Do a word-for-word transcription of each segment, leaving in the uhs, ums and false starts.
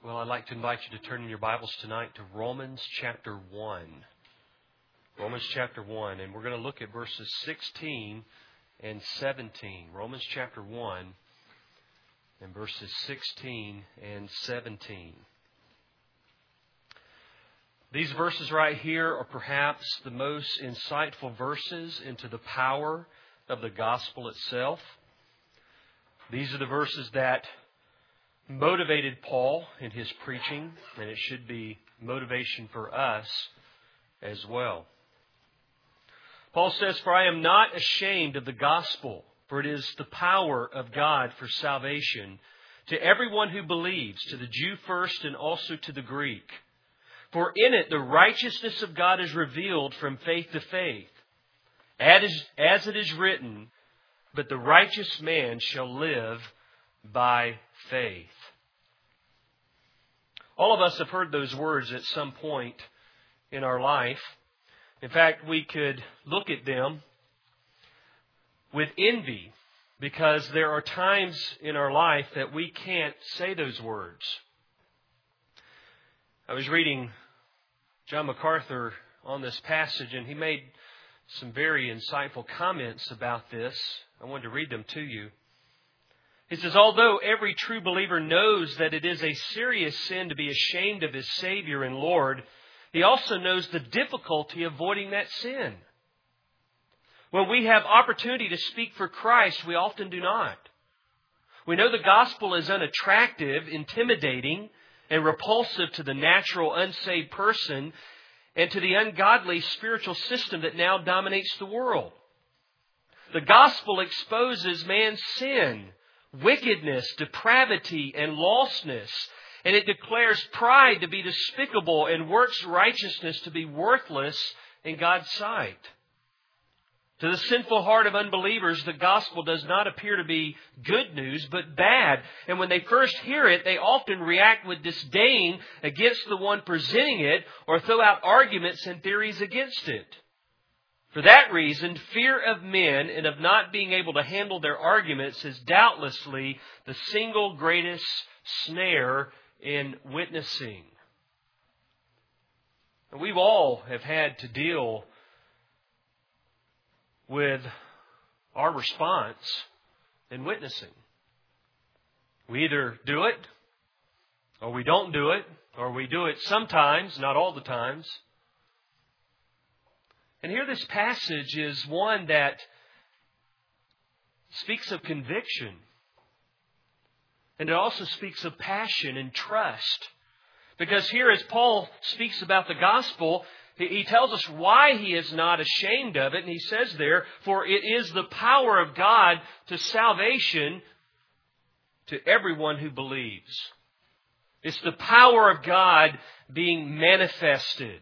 Well, I'd like to invite you to turn in your Bibles tonight to Romans chapter one. Romans chapter one, and we're going to look at verses sixteen and seventeen. Romans chapter one and verses sixteen and seventeen. These verses right here are perhaps the most insightful verses into the power of the gospel itself. These are the verses that motivated Paul in his preaching, and it should be motivation for us as well. Paul says, "For I am not ashamed of the gospel, for it is the power of God for salvation to everyone who believes, to the Jew first and also to the Greek. For in it the righteousness of God is revealed from faith to faith, as it is written, but the righteous man shall live by faith." All of us have heard those words at some point in our life. In fact, we could look at them with envy because there are times in our life that we can't say those words. I was reading John MacArthur on this passage, and he made some very insightful comments about this. I wanted to read them to you. He says, "Although every true believer knows that it is a serious sin to be ashamed of his Savior and Lord, he also knows the difficulty of avoiding that sin. When we have opportunity to speak for Christ, we often do not. We know the gospel is unattractive, intimidating, and repulsive to the natural, unsaved person and to the ungodly spiritual system that now dominates the world. The gospel exposes man's sin, wickedness, depravity, and lostness, and it declares pride to be despicable and works righteousness to be worthless in God's sight. To the sinful heart of unbelievers, the gospel does not appear to be good news, but bad. And when they first hear it, they often react with disdain against the one presenting it or throw out arguments and theories against it. For that reason, fear of men and of not being able to handle their arguments is doubtlessly the single greatest snare in witnessing." And we've all have had to deal with our response in witnessing. We either do it, or we don't do it, or we do it sometimes, not all the times. And here this passage is one that speaks of conviction. And it also speaks of passion and trust. Because here as Paul speaks about the gospel, he tells us why he is not ashamed of it. And he says there, "For it is the power of God to salvation to everyone who believes." It's the power of God being manifested.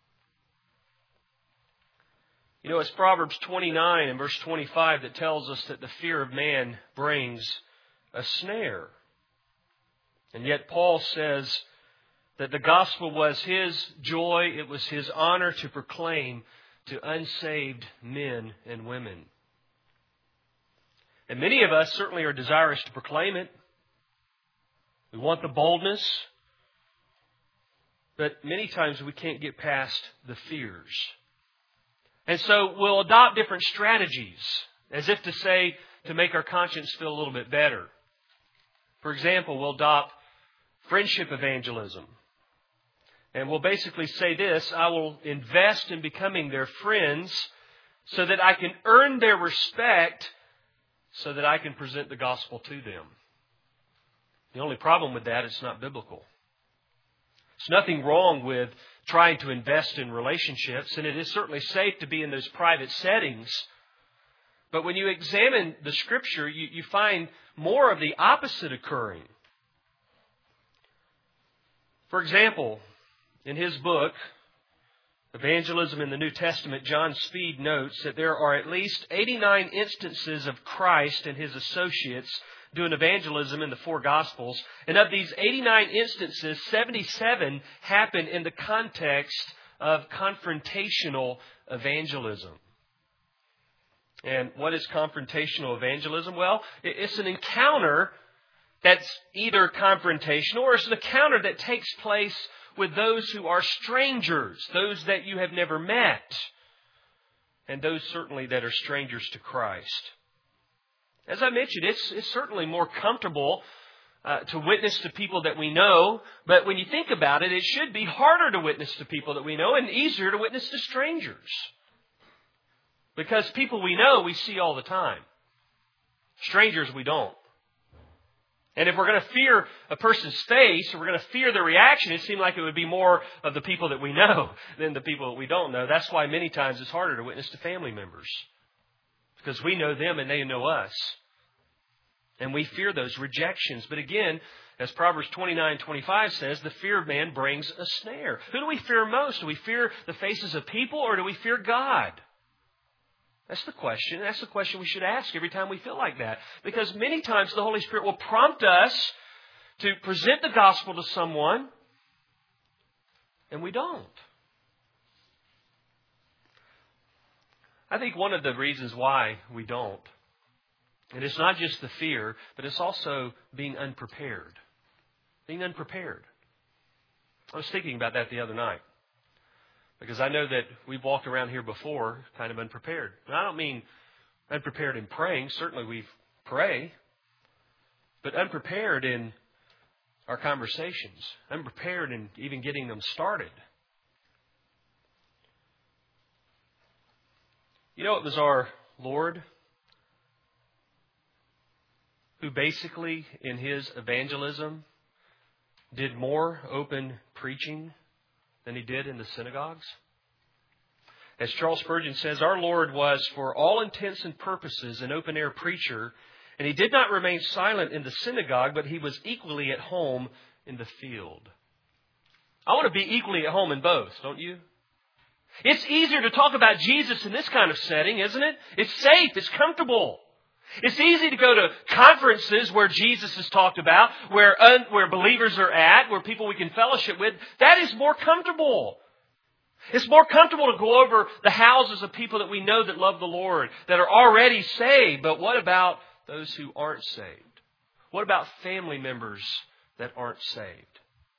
You know, it's Proverbs twenty-nine and verse twenty-five that tells us that the fear of man brings a snare. And yet Paul says that the gospel was his joy, it was his honor to proclaim to unsaved men and women. And many of us certainly are desirous to proclaim it. We want the boldness. But many times we can't get past the fears. And so we'll adopt different strategies, as if to say, to make our conscience feel a little bit better. For example, we'll adopt friendship evangelism. And we'll basically say this: I will invest in becoming their friends so that I can earn their respect so that I can present the gospel to them. The only problem with that is it's not biblical. There's nothing wrong with trying to invest in relationships, and it is certainly safe to be in those private settings. But when you examine the Scripture, you, you find more of the opposite occurring. For example, in his book, Evangelism in the New Testament, John Speed notes that there are at least eighty-nine instances of Christ and his associates doing evangelism in the four Gospels. And of these eighty-nine instances, seventy-seven happen in the context of confrontational evangelism. And what is confrontational evangelism? Well, it's an encounter that's either confrontational or it's an encounter that takes place with those who are strangers, those that you have never met, and those certainly that are strangers to Christ. As I mentioned, it's, it's certainly more comfortable uh, to witness to people that we know, but when you think about it, it should be harder to witness to people that we know and easier to witness to strangers. Because people we know, we see all the time. Strangers, we don't. And if we're going to fear a person's face, or we're going to fear their reaction, it seems like it would be more of the people that we know than the people that we don't know. That's why many times it's harder to witness to family members. Because we know them and they know us. And we fear those rejections. But again, as Proverbs twenty-nine twenty-five says, the fear of man brings a snare. Who do we fear most? Do we fear the faces of people, or do we fear God? That's the question. That's the question we should ask every time we feel like that. Because many times the Holy Spirit will prompt us to present the gospel to someone, and we don't. I think one of the reasons why we don't, and it's not just the fear, but it's also being unprepared. Being unprepared. I was thinking about that the other night. Because I know that we've walked around here before kind of unprepared. And I don't mean unprepared in praying. Certainly we pray. But unprepared in our conversations. Unprepared in even getting them started. You know, it was our Lord who basically in His evangelism did more open preaching than He did in the synagogues. As Charles Spurgeon says, our Lord was, for all intents and purposes, an open-air preacher, and He did not remain silent in the synagogue, but He was equally at home in the field. I want to be equally at home in both, don't you? It's easier to talk about Jesus in this kind of setting, isn't it? It's safe, it's comfortable. It's easy to go to conferences where Jesus is talked about, where un, where believers are at, where people we can fellowship with. That is more comfortable. It's more comfortable to go over the houses of people that we know that love the Lord, that are already saved. But what about those who aren't saved? What about family members that aren't saved?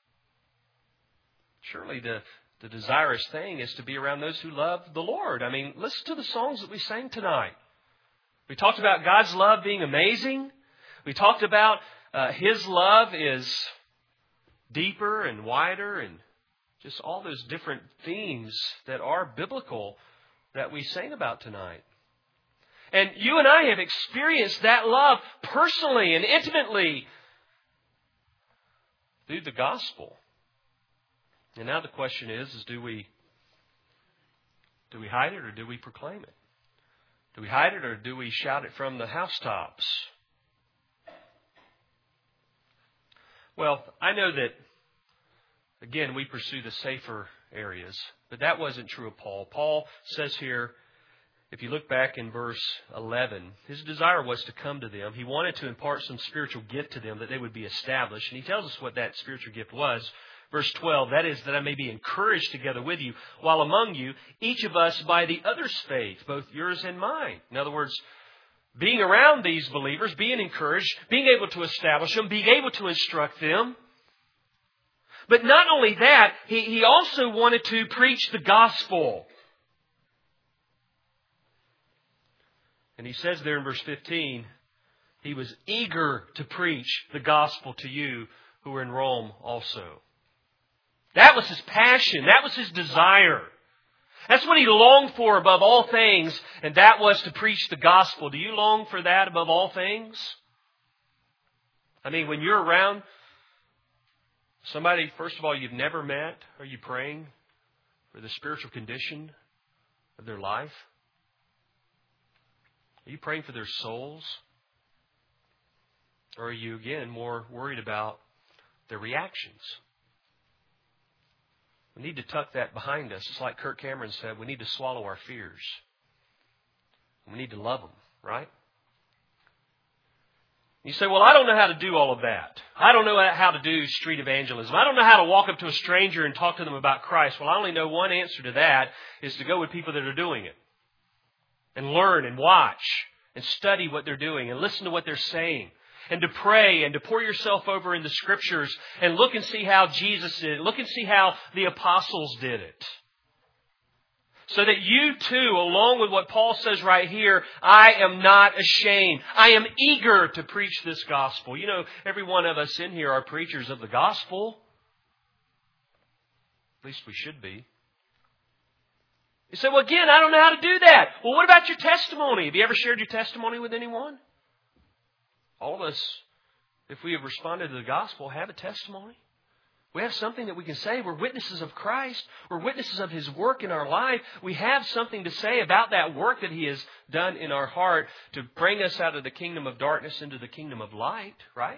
Surely the, the desirous thing is to be around those who love the Lord. I mean, listen to the songs that we sang tonight. We talked about God's love being amazing. We talked about uh, His love is deeper and wider, and just all those different themes that are biblical that we sang about tonight. And you and I have experienced that love personally and intimately through the gospel. And now the question is, is do we, do we hide it or do we proclaim it? Do we hide it or do we shout it from the housetops? Well, I know that, again, we pursue the safer areas, but that wasn't true of Paul. Paul says here, if you look back in verse eleven, his desire was to come to them. He wanted to impart some spiritual gift to them that they would be established. And he tells us what that spiritual gift was. Verse twelve, that is, that I may be encouraged together with you, while among you, each of us by the other's faith, both yours and mine. In other words, being around these believers, being encouraged, being able to establish them, being able to instruct them. But not only that, he, he also wanted to preach the gospel. And he says there in verse fifteen, he was eager to preach the gospel to you who are in Rome also. That was his passion. That was his desire. That's what he longed for above all things, and that was to preach the gospel. Do you long for that above all things? I mean, when you're around somebody, first of all, you've never met, are you praying for the spiritual condition of their life? Are you praying for their souls? Or are you, again, more worried about their reactions? We need to tuck that behind us. It's like Kirk Cameron said, we need to swallow our fears. We need to love them, right? You say, well, I don't know how to do all of that. I don't know how to do street evangelism. I don't know how to walk up to a stranger and talk to them about Christ. Well, I only know one answer to that is to go with people that are doing it. And learn and watch and study what they're doing and listen to what they're saying. and to pray and to pour yourself over in the Scriptures and look and see how Jesus did it. Look and see how the apostles did it. So that you too, along with what Paul says right here, I am not ashamed. I am eager to preach this gospel. You know, every one of us in here are preachers of the gospel. At least we should be. You say, well, again, I don't know how to do that. Well, what about your testimony? Have you ever shared your testimony with anyone? All of us, if we have responded to the gospel, have a testimony. We have something that we can say. We're witnesses of Christ. We're witnesses of His work in our life. We have something to say about that work that He has done in our heart to bring us out of the kingdom of darkness into the kingdom of light, right?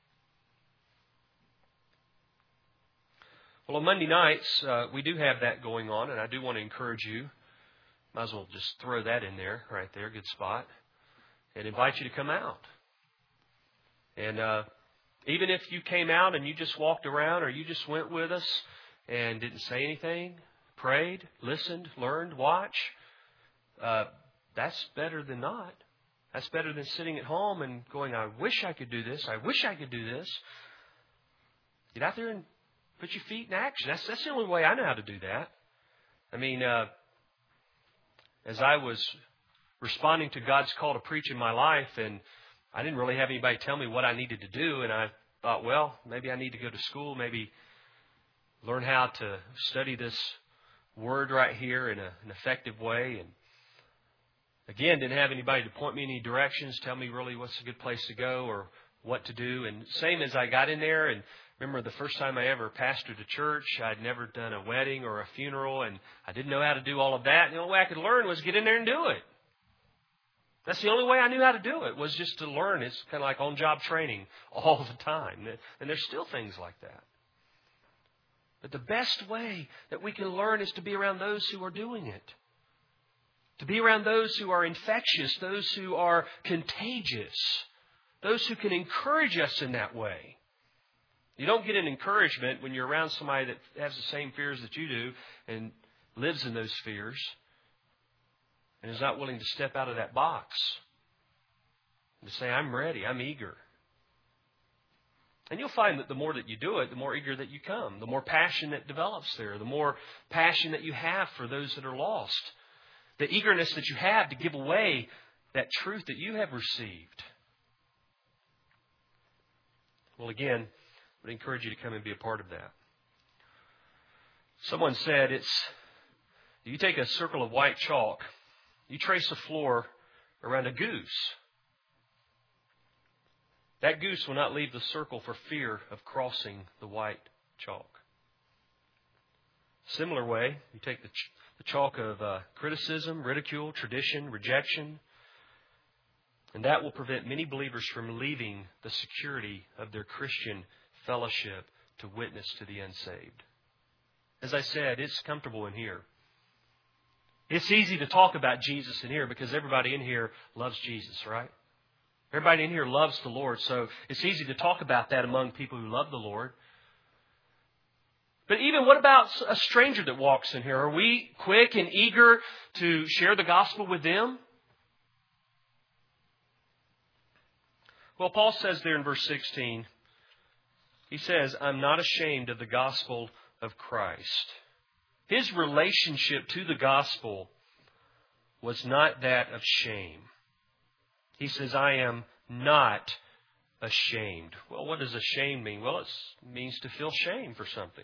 Well, on Monday nights, uh, we do have that going on, and I do want to encourage you. Might as well just throw that in there, right there, good spot, and invite you to come out. And uh, even if you came out and you just walked around or you just went with us and didn't say anything, prayed, listened, learned, watched, uh, that's better than not. That's better than sitting at home and going, I wish I could do this. I wish I could do this. Get out there and put your feet in action. That's, that's the only way I know how to do that. I mean, uh, as I was responding to God's call to preach in my life, and I didn't really have anybody tell me what I needed to do, and I thought, well, maybe I need to go to school, maybe learn how to study this word right here in a, an effective way. And again, didn't have anybody to point me in any directions, tell me really what's a good place to go or what to do. And same as I got in there, and remember the first time I ever pastored a church, I'd never done a wedding or a funeral, and I didn't know how to do all of that. And the only way I could learn was get in there and do it. That's the only way I knew how to do it, was just to learn. It's kind of like on-job training all the time. And there's still things like that. But the best way that we can learn is to be around those who are doing it. To be around those who are infectious, those who are contagious, those who can encourage us in that way. You don't get an encouragement when you're around somebody that has the same fears that you do and lives in those fears and is not willing to step out of that box and to say, I'm ready, I'm eager. And you'll find that the more that you do it, the more eager that you come, the more passion that develops there, the more passion that you have for those that are lost, the eagerness that you have to give away that truth that you have received. Well, again, I would encourage you to come and be a part of that. Someone said, it's you take a circle of white chalk, you trace a floor around a goose. That goose will not leave the circle for fear of crossing the white chalk. Similar way, you take the, ch- the chalk of uh, criticism, ridicule, tradition, rejection, and that will prevent many believers from leaving the security of their Christian fellowship to witness to the unsaved. As I said, it's comfortable in here. It's easy to talk about Jesus in here because everybody in here loves Jesus, right? Everybody in here loves the Lord, so it's easy to talk about that among people who love the Lord. But even what about a stranger that walks in here? Are we quick and eager to share the gospel with them? Well, Paul says there in verse sixteen, he says, I'm not ashamed of the gospel of Christ. His relationship to the gospel was not that of shame. He says, I am not ashamed. Well, what does ashamed mean? Well, it means to feel shame for something.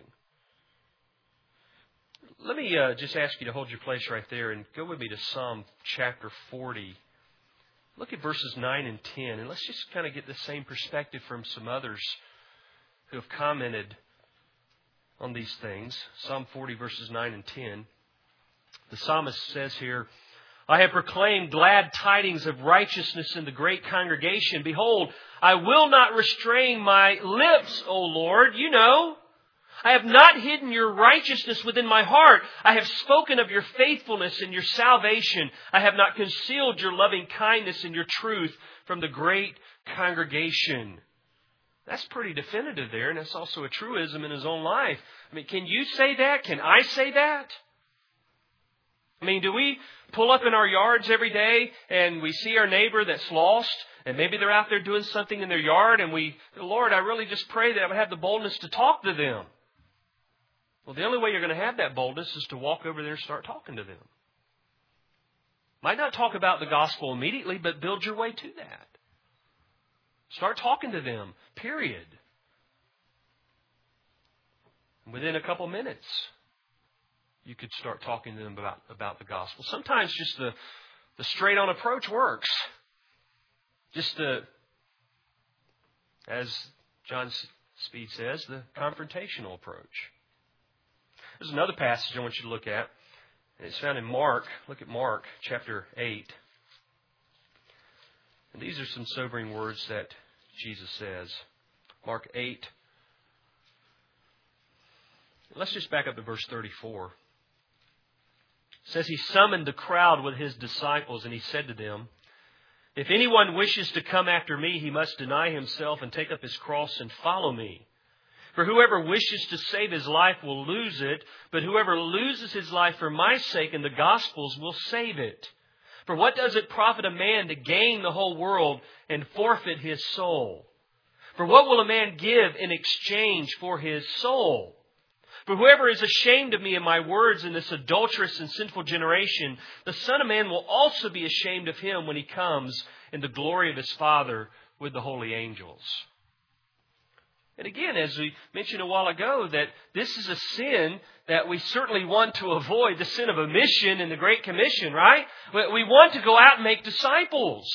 Let me uh, just ask you to hold your place right there and go with me to Psalm chapter forty. Look at verses nine and ten, and let's just kind of get the same perspective from some others who have commented on these things. Psalm forty, verses nine and ten. The psalmist says here, I have proclaimed glad tidings of righteousness in the great congregation. Behold, I will not restrain my lips, O Lord. You know, I have not hidden your righteousness within my heart. I have spoken of your faithfulness and your salvation. I have not concealed your loving kindness and your truth from the great congregation. That's pretty definitive there, and that's also a truism in his own life. I mean, can you say that? Can I say that? I mean, do we pull up in our yards every day and we see our neighbor that's lost and maybe they're out there doing something in their yard and we, Lord, I really just pray that I would have the boldness to talk to them. Well, the only way you're going to have that boldness is to walk over there and start talking to them. Might not talk about the gospel immediately, but build your way to that. Start talking to them, period. And within a couple minutes, you could start talking to them about, about the gospel. Sometimes just the, the straight-on approach works. Just the, as John Speed says, the confrontational approach. There's another passage I want you to look at. It's found in Mark. Look at Mark chapter eight. And these are some sobering words that Jesus says. Mark eight. Let's just back up to verse thirty-four. It says, He summoned the crowd with His disciples, and He said to them, If anyone wishes to come after me, he must deny himself and take up his cross and follow me. For whoever wishes to save his life will lose it, but whoever loses his life for my sake and the gospel's will save it. For what does it profit a man to gain the whole world and forfeit his soul? For what will a man give in exchange for his soul? For whoever is ashamed of me and my words in this adulterous and sinful generation, the Son of Man will also be ashamed of him when He comes in the glory of His Father with the holy angels. And again, as we mentioned a while ago, that this is a sin that we certainly want to avoid, the sin of omission in the Great Commission, right? We want to go out and make disciples.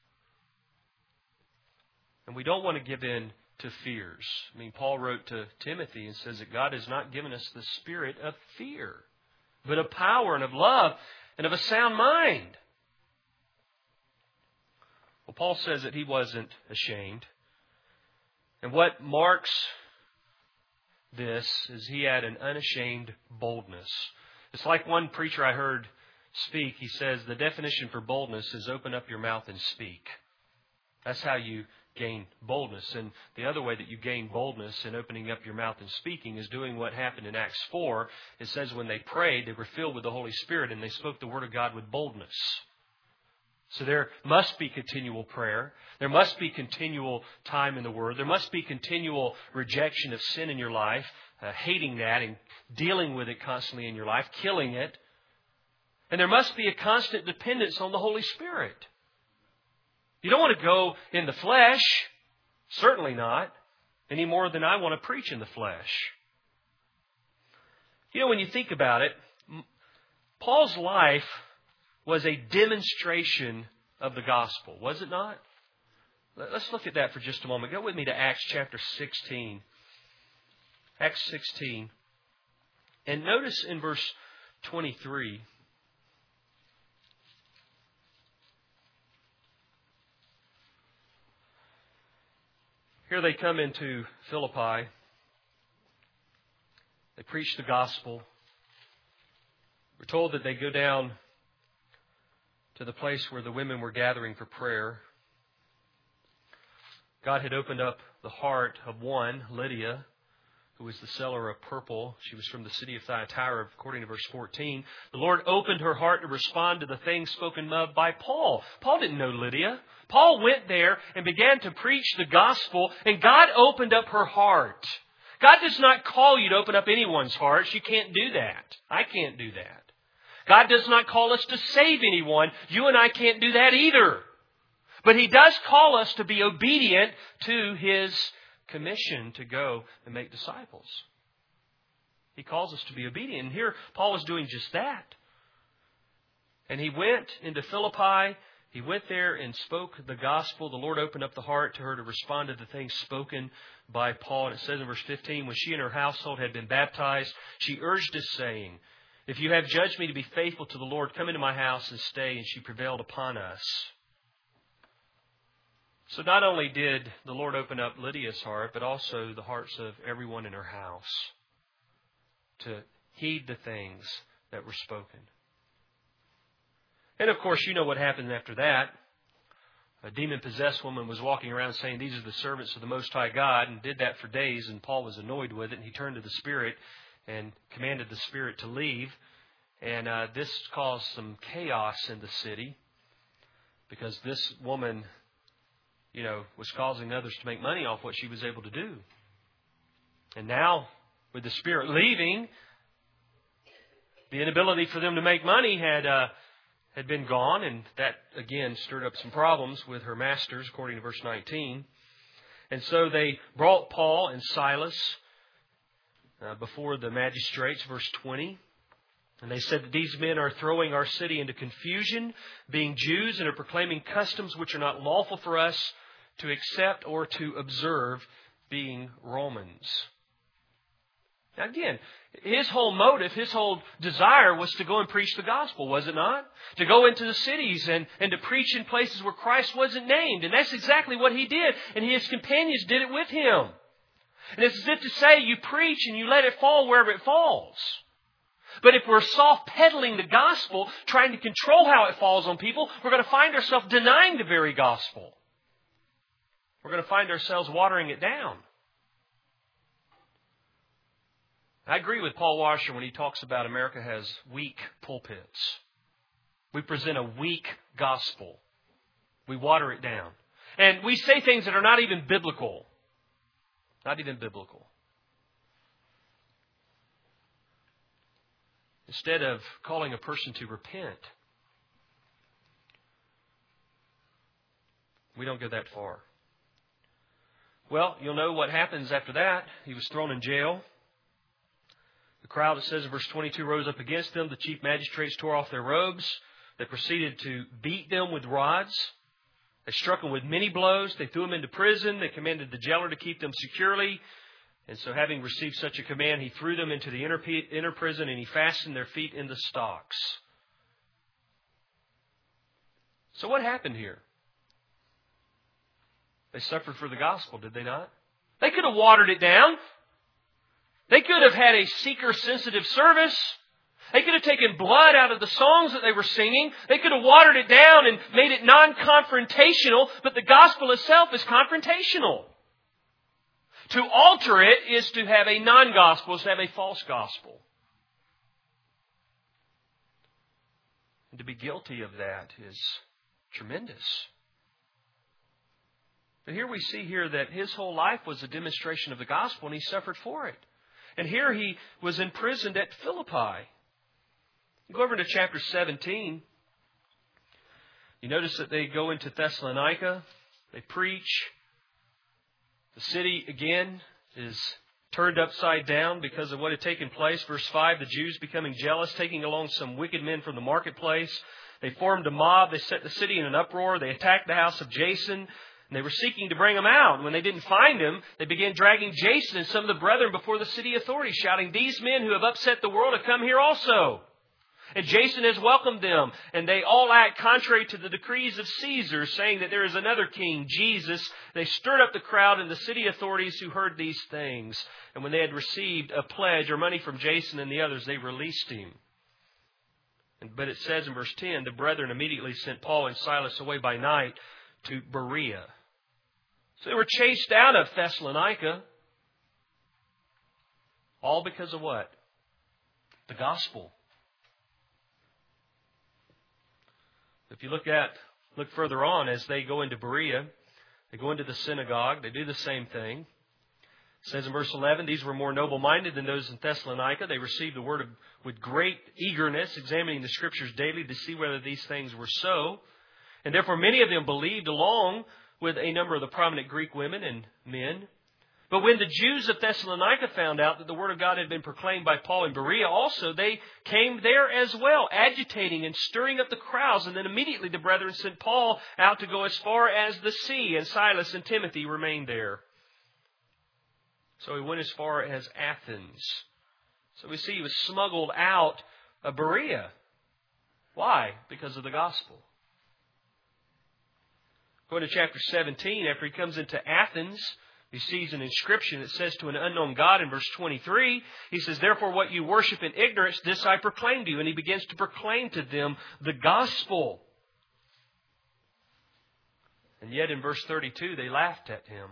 And we don't want to give in to fears. I mean, Paul wrote to Timothy and says that God has not given us the spirit of fear, but of power and of love and of a sound mind. Well, Paul says that he wasn't ashamed. And what marks this is he had an unashamed boldness. It's like one preacher I heard speak. He says the definition for boldness is open up your mouth and speak. That's how you gain boldness. And the other way that you gain boldness in opening up your mouth and speaking is doing what happened in Acts four. It says when they prayed, they were filled with the Holy Spirit and they spoke the Word of God with boldness. So there must be continual prayer. There must be continual time in the Word. There must be continual rejection of sin in your life, uh, hating that and dealing with it constantly in your life, killing it. And there must be a constant dependence on the Holy Spirit. You don't want to go in the flesh. Certainly not. Any more than I want to preach in the flesh. You know, when you think about it, Paul's life was a demonstration of the gospel, was it not? Let's look at that for just a moment. Go with me to Acts chapter sixteen. Acts sixteen. And notice in verse twenty-three. Here they come into Philippi. They preach the gospel. We're told that they go down to the place where the women were gathering for prayer. God had opened up the heart of one, Lydia, who was the seller of purple. She was from the city of Thyatira, according to verse fourteen. The Lord opened her heart to respond to the things spoken of by Paul. Paul didn't know Lydia. Paul went there and began to preach the gospel, and God opened up her heart. God does not call you to open up anyone's hearts. You can't do that. I can't do that. God does not call us to save anyone. You and I can't do that either. But He does call us to be obedient to His commission to go and make disciples. He calls us to be obedient. And here Paul is doing just that. And he went into Philippi. He went there and spoke the gospel. The Lord opened up the heart to her to respond to the things spoken by Paul. And it says in verse fifteen, when she and her household had been baptized, she urged us, saying, if you have judged me to be faithful to the Lord, come into my house and stay. And she prevailed upon us. So not only did the Lord open up Lydia's heart, but also the hearts of everyone in her house to heed the things that were spoken. And of course, you know what happened after that. A demon-possessed woman was walking around saying, these are the servants of the Most High God, and did that for days, and Paul was annoyed with it, and he turned to the Spirit and commanded the spirit to leave. And uh, this caused some chaos in the city because this woman, you know, was causing others to make money off what she was able to do. And now, with the Spirit leaving, the inability for them to make money had uh, had been gone, and that, again, stirred up some problems with her masters, according to verse nineteen. And so they brought Paul and Silas uh, before the magistrates, verse twenty. And they said that these men are throwing our city into confusion, being Jews, and are proclaiming customs which are not lawful for us to accept or to observe, being Romans. Now again, his whole motive, his whole desire was to go and preach the gospel, was it not? To go into the cities and, and to preach in places where Christ wasn't named. And that's exactly what he did. And his companions did it with him. And it's as if to say you preach and you let it fall wherever it falls. But if we're soft-pedaling the gospel, trying to control how it falls on people, we're going to find ourselves denying the very gospel. We're going to find ourselves watering it down. I agree with Paul Washer when he talks about America has weak pulpits. We present a weak gospel. We water it down. And we say things that are not even biblical. Not even biblical. Instead of calling a person to repent, we don't go that far. Well, you'll know what happens after that. He was thrown in jail. The crowd, it says in verse twenty-two, rose up against them. The chief magistrates tore off their robes. They proceeded to beat them with rods. They struck them with many blows. They threw them into prison. They commanded the jailer to keep them securely. And so having received such a command, he threw them into the inner, inner prison and he fastened their feet in the stocks. So what happened here? They suffered for the gospel, did they not? They could have watered it down. They could have had a seeker-sensitive service. They could have taken blood out of the songs that they were singing. They could have watered it down and made it non-confrontational, but the gospel itself is confrontational. To alter it is to have a non-gospel, is to have a false gospel. And to be guilty of that is tremendous. But here we see here that his whole life was a demonstration of the gospel and he suffered for it. And here he was imprisoned at Philippi. You go over to chapter seventeen. You notice that they go into Thessalonica. They preach. The city, again, is turned upside down because of what had taken place. Verse five, the Jews becoming jealous, taking along some wicked men from the marketplace. They formed a mob. They set the city in an uproar. They attacked the house of Jason. And they were seeking to bring him out. When they didn't find him, they began dragging Jason and some of the brethren before the city authorities, shouting, "These men who have upset the world have come here also." And Jason has welcomed them. And they all act contrary to the decrees of Caesar, saying that there is another king, Jesus. They stirred up the crowd and the city authorities who heard these things. And when they had received a pledge or money from Jason and the others, they released him. But it says in verse ten, the brethren immediately sent Paul and Silas away by night to Berea. So they were chased out of Thessalonica. All because of what? The gospel. If you look at, look further on, as they go into Berea, they go into the synagogue, they do the same thing. It says in verse eleven, these were more noble-minded than those in Thessalonica. They received the word of, with great eagerness, examining the Scriptures daily to see whether these things were so. And therefore many of them believed, along with a number of the prominent Greek women and men. But when the Jews of Thessalonica found out that the word of God had been proclaimed by Paul in Berea also, they came there as well, agitating and stirring up the crowds. And then immediately the brethren sent Paul out to go as far as the sea, and Silas and Timothy remained there. So he went as far as Athens. So we see he was smuggled out of Berea. Why? Because of the gospel. Going to chapter seventeen, after he comes into Athens, he sees an inscription that says to an unknown God in verse twenty-three, he says, therefore what you worship in ignorance, this I proclaim to you. And he begins to proclaim to them the gospel. And yet in verse thirty-two, they laughed at him.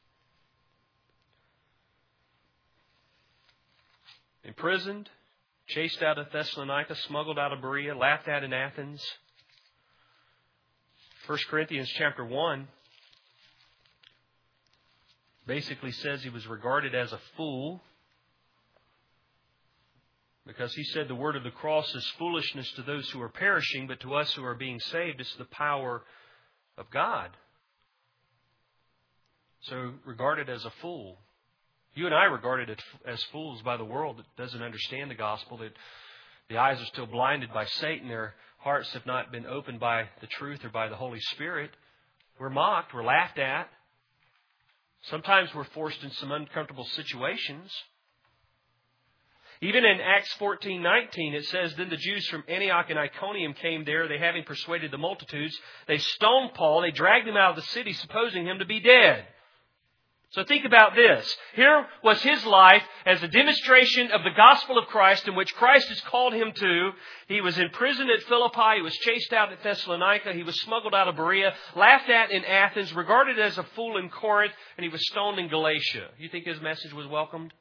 Imprisoned, chased out of Thessalonica, smuggled out of Berea, laughed at in Athens. First Corinthians chapter one basically says he was regarded as a fool because he said the word of the cross is foolishness to those who are perishing, but to us who are being saved, it's the power of God. So regarded as a fool. You and I are regarded as fools by the world that doesn't understand the gospel, that the eyes are still blinded by Satan. Their hearts have not been opened by the truth or by the Holy Spirit. We're mocked. We're laughed at. Sometimes we're forced in some uncomfortable situations. Even in Acts fourteen nineteen, it says, Then the Jews from Antioch and Iconium came there, they having persuaded the multitudes. They stoned Paul. They dragged him out of the city, supposing him to be dead. So think about this. Here was his life as a demonstration of the gospel of Christ in which Christ has called him to. He was in prison at Philippi. He was chased out at Thessalonica. He was smuggled out of Berea, laughed at in Athens, regarded as a fool in Corinth, and he was stoned in Galatia. You think his message was welcomed?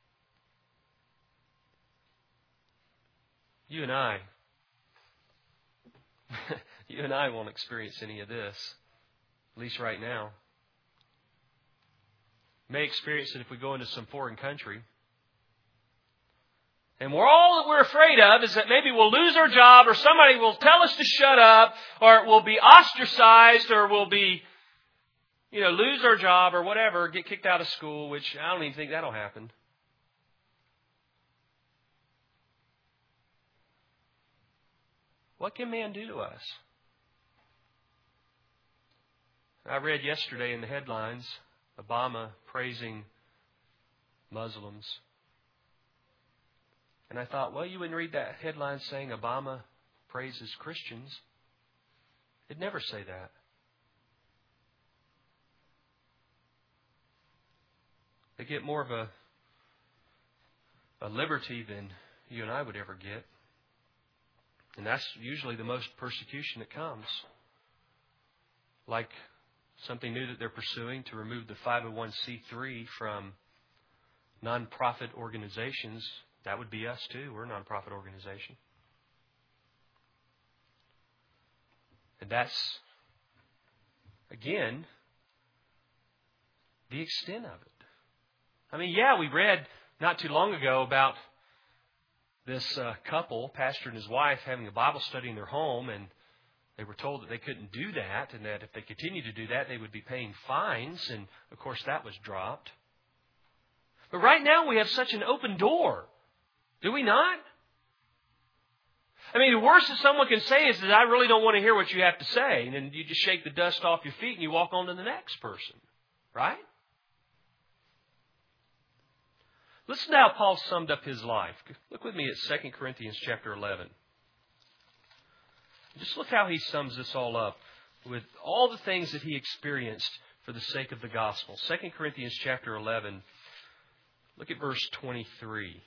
You and I, you and I won't experience any of this, at least right now. May experience it if we go into some foreign country. And we're all that we're afraid of is that maybe we'll lose our job, or somebody will tell us to shut up, or we'll be ostracized, or we'll be, you know, lose our job or whatever, get kicked out of school, which I don't even think that'll happen. What can man do to us? I read yesterday in the headlines, Obama praising Muslims. And I thought, well, you wouldn't read that headline saying Obama praises Christians. It'd never say that. They get more of a, a liberty than you and I would ever get. And that's usually the most persecution that comes. Like something new that they're pursuing to remove the five oh one c three from non-profit organizations. That would be us too. We're a non-profit organization. And that's, again, the extent of it. I mean, yeah, we read not too long ago about this uh, couple, pastor and his wife, having a Bible study in their home, and they were told that they couldn't do that, and that if they continued to do that, they would be paying fines, and of course that was dropped. But right now we have such an open door. Do we not? I mean, the worst that someone can say is that I really don't want to hear what you have to say, and then you just shake the dust off your feet and you walk on to the next person. Right? Listen to how Paul summed up his life. Look with me at Second Corinthians chapter eleven. Just look how he sums this all up with all the things that he experienced for the sake of the gospel. Second Corinthians chapter eleven. Look at verse twenty-three.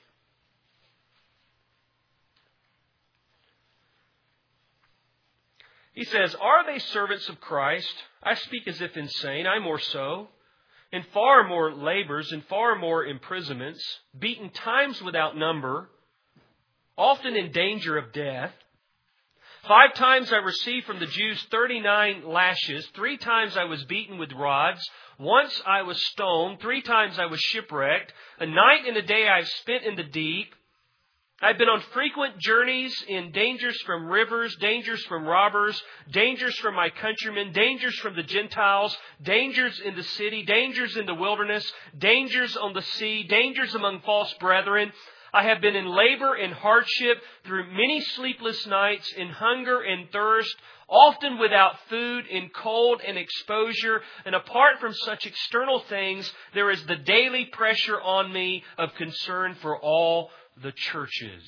He says, Are they servants of Christ? I speak as if insane, I more so. In far more labors, in far more imprisonments, beaten times without number, often in danger of death. Five times I received from the Jews thirty-nine lashes. Three times I was beaten with rods. Once I was stoned. Three times I was shipwrecked. A night and a day I have spent in the deep. I've been on frequent journeys in dangers from rivers, dangers from robbers, dangers from my countrymen, dangers from the Gentiles, dangers in the city, dangers in the wilderness, dangers on the sea, dangers among false brethren. I have been in labor and hardship through many sleepless nights, in hunger and thirst, often without food, in cold and exposure. And apart from such external things, there is the daily pressure on me of concern for all the churches.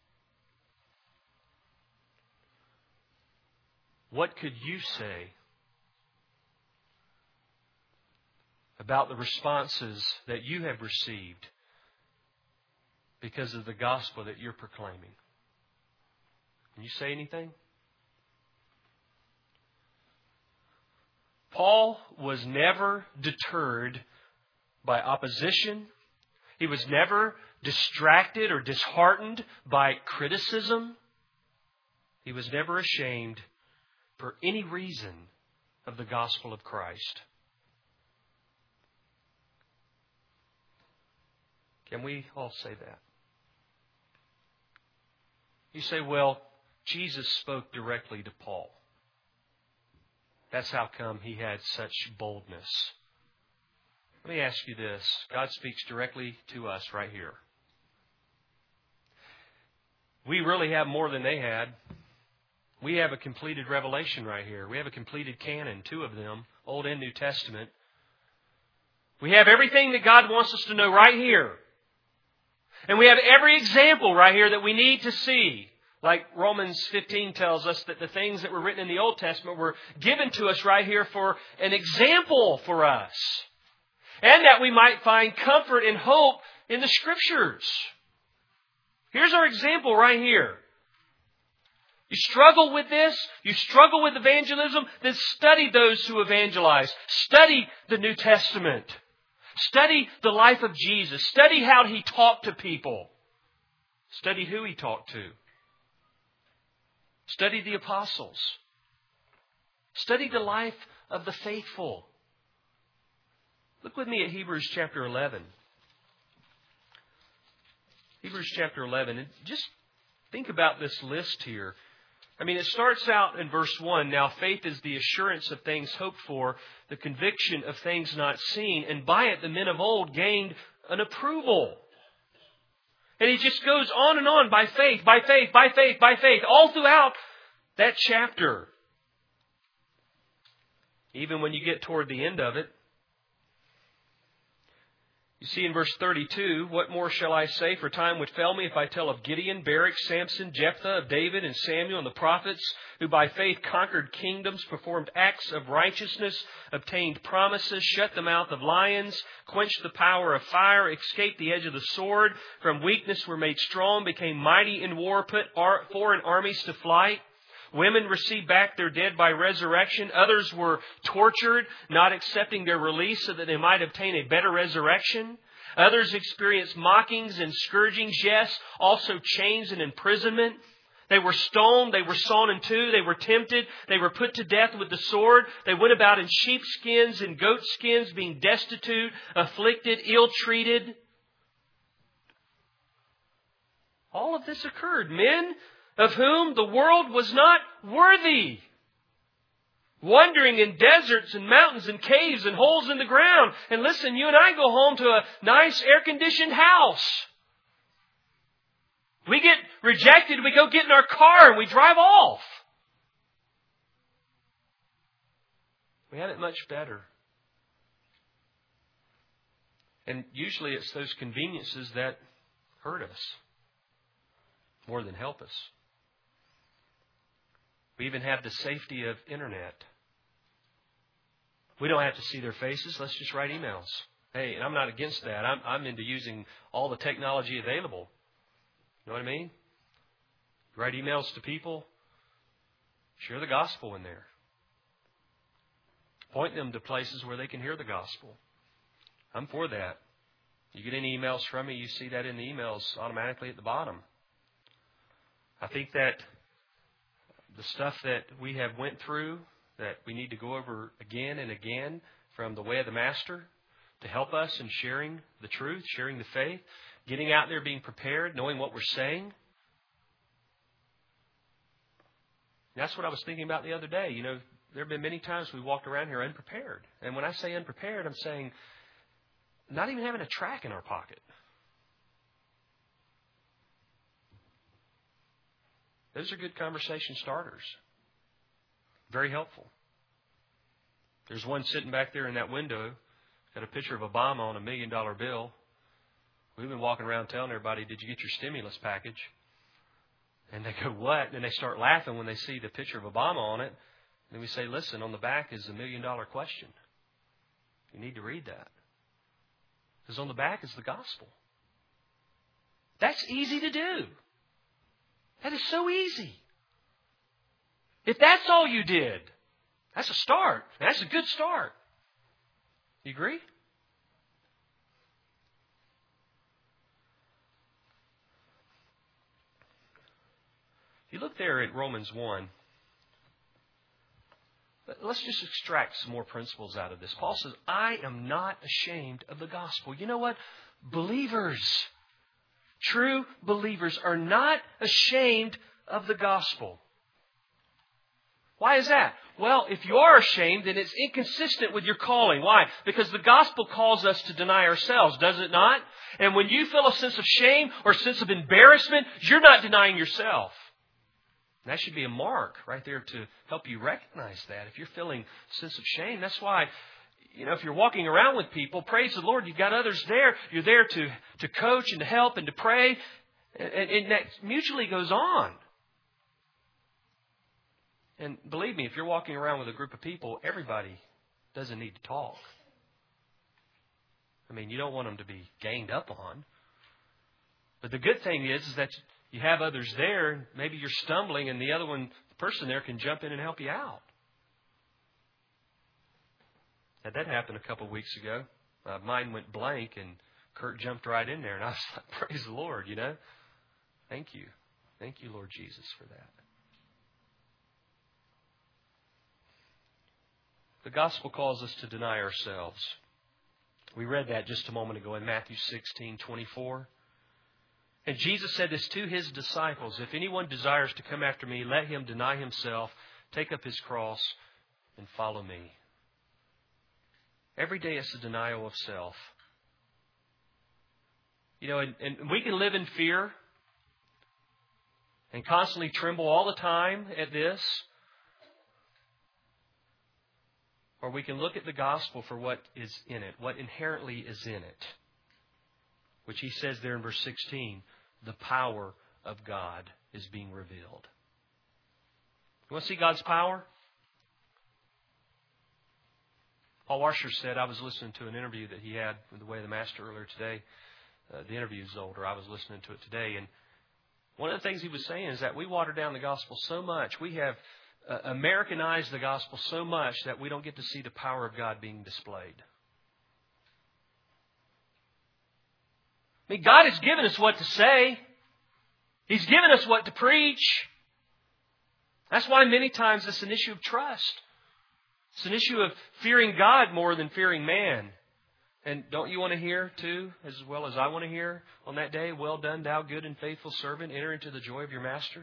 What could you say about the responses that you have received because of the gospel that you're proclaiming? Can you say anything? Paul was never deterred by opposition. He was never distracted or disheartened by criticism. He was never ashamed for any reason of the gospel of Christ. Can we all say that? You say, well, Jesus spoke directly to Paul. That's how come he had such boldness. Let me ask you this. God speaks directly to us right here. We really have more than they had. We have a completed revelation right here. We have a completed canon, two of them, Old and New Testament. We have everything that God wants us to know right here. And we have every example right here that we need to see. Like Romans fifteen tells us that the things that were written in the Old Testament were given to us right here for an example for us. And that we might find comfort and hope in the Scriptures. Here's our example right here. You struggle with this, you struggle with evangelism, then study those who evangelize. Study the New Testament. Study the life of Jesus. Study how He talked to people. Study who He talked to. Study the apostles. Study the life of the faithful. Look with me at Hebrews chapter eleven. Hebrews chapter eleven. And just think about this list here. I mean, it starts out in verse one. Now faith is the assurance of things hoped for, the conviction of things not seen. And by it the men of old gained an approval. And he just goes on and on by faith, by faith, by faith, by faith, all throughout that chapter. Even when you get toward the end of it, you see in verse thirty-two, what more shall I say? For time would fail me if I tell of Gideon, Barak, Samson, Jephthah, of David and Samuel and the prophets, who by faith conquered kingdoms, performed acts of righteousness, obtained promises, shut the mouth of lions, quenched the power of fire, escaped the edge of the sword, from weakness were made strong, became mighty in war, put foreign armies to flight. Women received back their dead by resurrection. Others were tortured, not accepting their release so that they might obtain a better resurrection. Others experienced mockings and scourgings, yes, also chains and imprisonment. They were stoned, they were sawn in two, they were tempted, they were put to death with the sword. They went about in sheepskins and goatskins, being destitute, afflicted, ill-treated. All of this occurred. Men of whom the world was not worthy, wandering in deserts and mountains and caves and holes in the ground. And listen, you and I go home to a nice air-conditioned house. We get rejected, we go get in our car and we drive off. We have it much better. And usually it's those conveniences that hurt us more than help us. We even have the safety of internet. We don't have to see their faces. Let's just write emails. Hey, and I'm not against that. I'm, I'm into using all the technology available. You know what I mean? Write emails to people. Share the gospel in there. Point them to places where they can hear the gospel. I'm for that. You get any emails from me, you see that in the emails automatically at the bottom. I think that the stuff that we have went through, that we need to go over again and again from the way of the Master to help us in sharing the truth, sharing the faith, getting out there, being prepared, knowing what we're saying. That's what I was thinking about the other day. You know, there have been many times we walked around here unprepared. And when I say unprepared, I'm saying not even having a track in our pocket. Those are good conversation starters. Very helpful. There's one sitting back there in that window, got a picture of Obama on a million dollar bill. We've been walking around telling everybody, did you get your stimulus package? And they go, what? And then they start laughing when they see the picture of Obama on it. And then we say, listen, on the back is a million dollar question. You need to read that. Because on the back is the gospel. That's easy to do. That is so easy. If that's all you did, that's a start. That's a good start. You agree? you look there at Romans one, let's just extract some more principles out of this. Paul says, I am not ashamed of the gospel. You know what? Believers, true believers are not ashamed of the gospel. Why is that? Well, if you are ashamed, then it's inconsistent with your calling. Why? Because the gospel calls us to deny ourselves, does it not? And when you feel a sense of shame or a sense of embarrassment, you're not denying yourself. That should be a mark right there to help you recognize that. If you're feeling a sense of shame, that's why, you know, if you're walking around with people, praise the Lord, you've got others there. You're there to, to coach and to help and to pray. And, and that mutually goes on. And believe me, if you're walking around with a group of people, everybody doesn't need to talk. I mean, you don't want them to be ganged up on. But the good thing is, is that you have others there. Maybe you're stumbling and the other one, the person there can jump in and help you out. Now, that happened a couple of weeks ago. Uh, mine went blank and Kurt jumped right in there. And I was like, praise the Lord, you know. Thank you. Thank you, Lord Jesus, for that. The gospel calls us to deny ourselves. We read that just a moment ago in Matthew sixteen twenty-four. And Jesus said this to His disciples, if anyone desires to come after me, let him deny himself, take up his cross, and follow me. Every day it's a denial of self. You know, and, and we can live in fear and constantly tremble all the time at this. Or we can look at the gospel for what is in it, what inherently is in it. Which He says there in verse sixteen, the power of God is being revealed. You want to see God's power? Paul Washer said, I was listening to an interview that he had with the Way of the Master earlier today. Uh, the interview is older. I was listening to it today. And one of the things he was saying is that we water down the gospel so much. We have uh, Americanized the gospel so much that we don't get to see the power of God being displayed. I mean, God has given us what to say. He's given us what to preach. That's why many times it's an issue of trust. It's an issue of fearing God more than fearing man. And don't you want to hear, too, as well as I want to hear on that day, well done, thou good and faithful servant, enter into the joy of your master?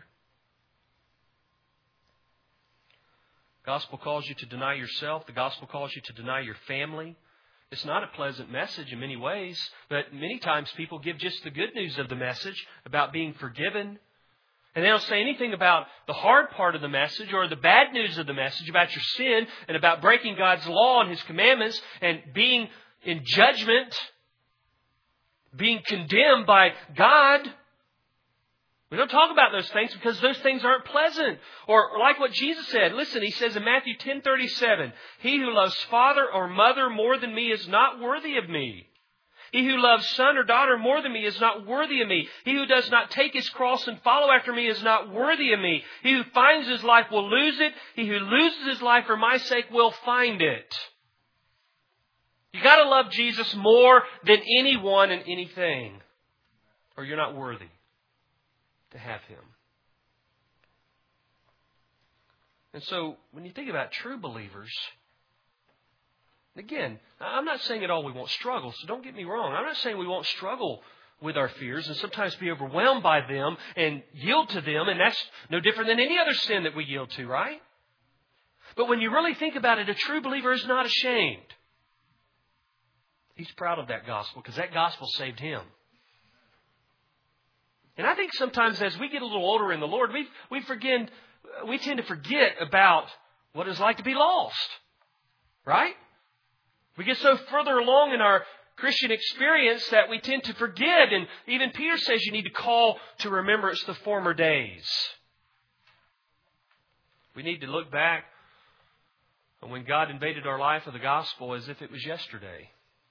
The gospel calls you to deny yourself. The gospel calls you to deny your family. It's not a pleasant message in many ways, but many times people give just the good news of the message about being forgiven. And they don't say anything about the hard part of the message or the bad news of the message about your sin and about breaking God's law and His commandments and being in judgment, being condemned by God. We don't talk about those things because those things aren't pleasant. Or like what Jesus said. Listen, He says in Matthew ten thirty-seven, he who loves father or mother more than me is not worthy of me. He who loves son or daughter more than me is not worthy of me. He who does not take his cross and follow after me is not worthy of me. He who finds his life will lose it. He who loses his life for my sake will find it. You got to love Jesus more than anyone and anything, or you're not worthy to have Him. And so, when you think about true believers, again, I'm not saying at all we won't struggle, so don't get me wrong. I'm not saying we won't struggle with our fears and sometimes be overwhelmed by them and yield to them, and that's no different than any other sin that we yield to, right? But when you really think about it, a true believer is not ashamed. He's proud of that gospel because that gospel saved him. And I think sometimes as we get a little older in the Lord, we we forget, we tend to forget about what it's like to be lost. Right? We get so further along in our Christian experience that we tend to forget. And even Peter says you need to call to remembrance the former days. We need to look back on when God invaded our life with the gospel as if it was yesterday.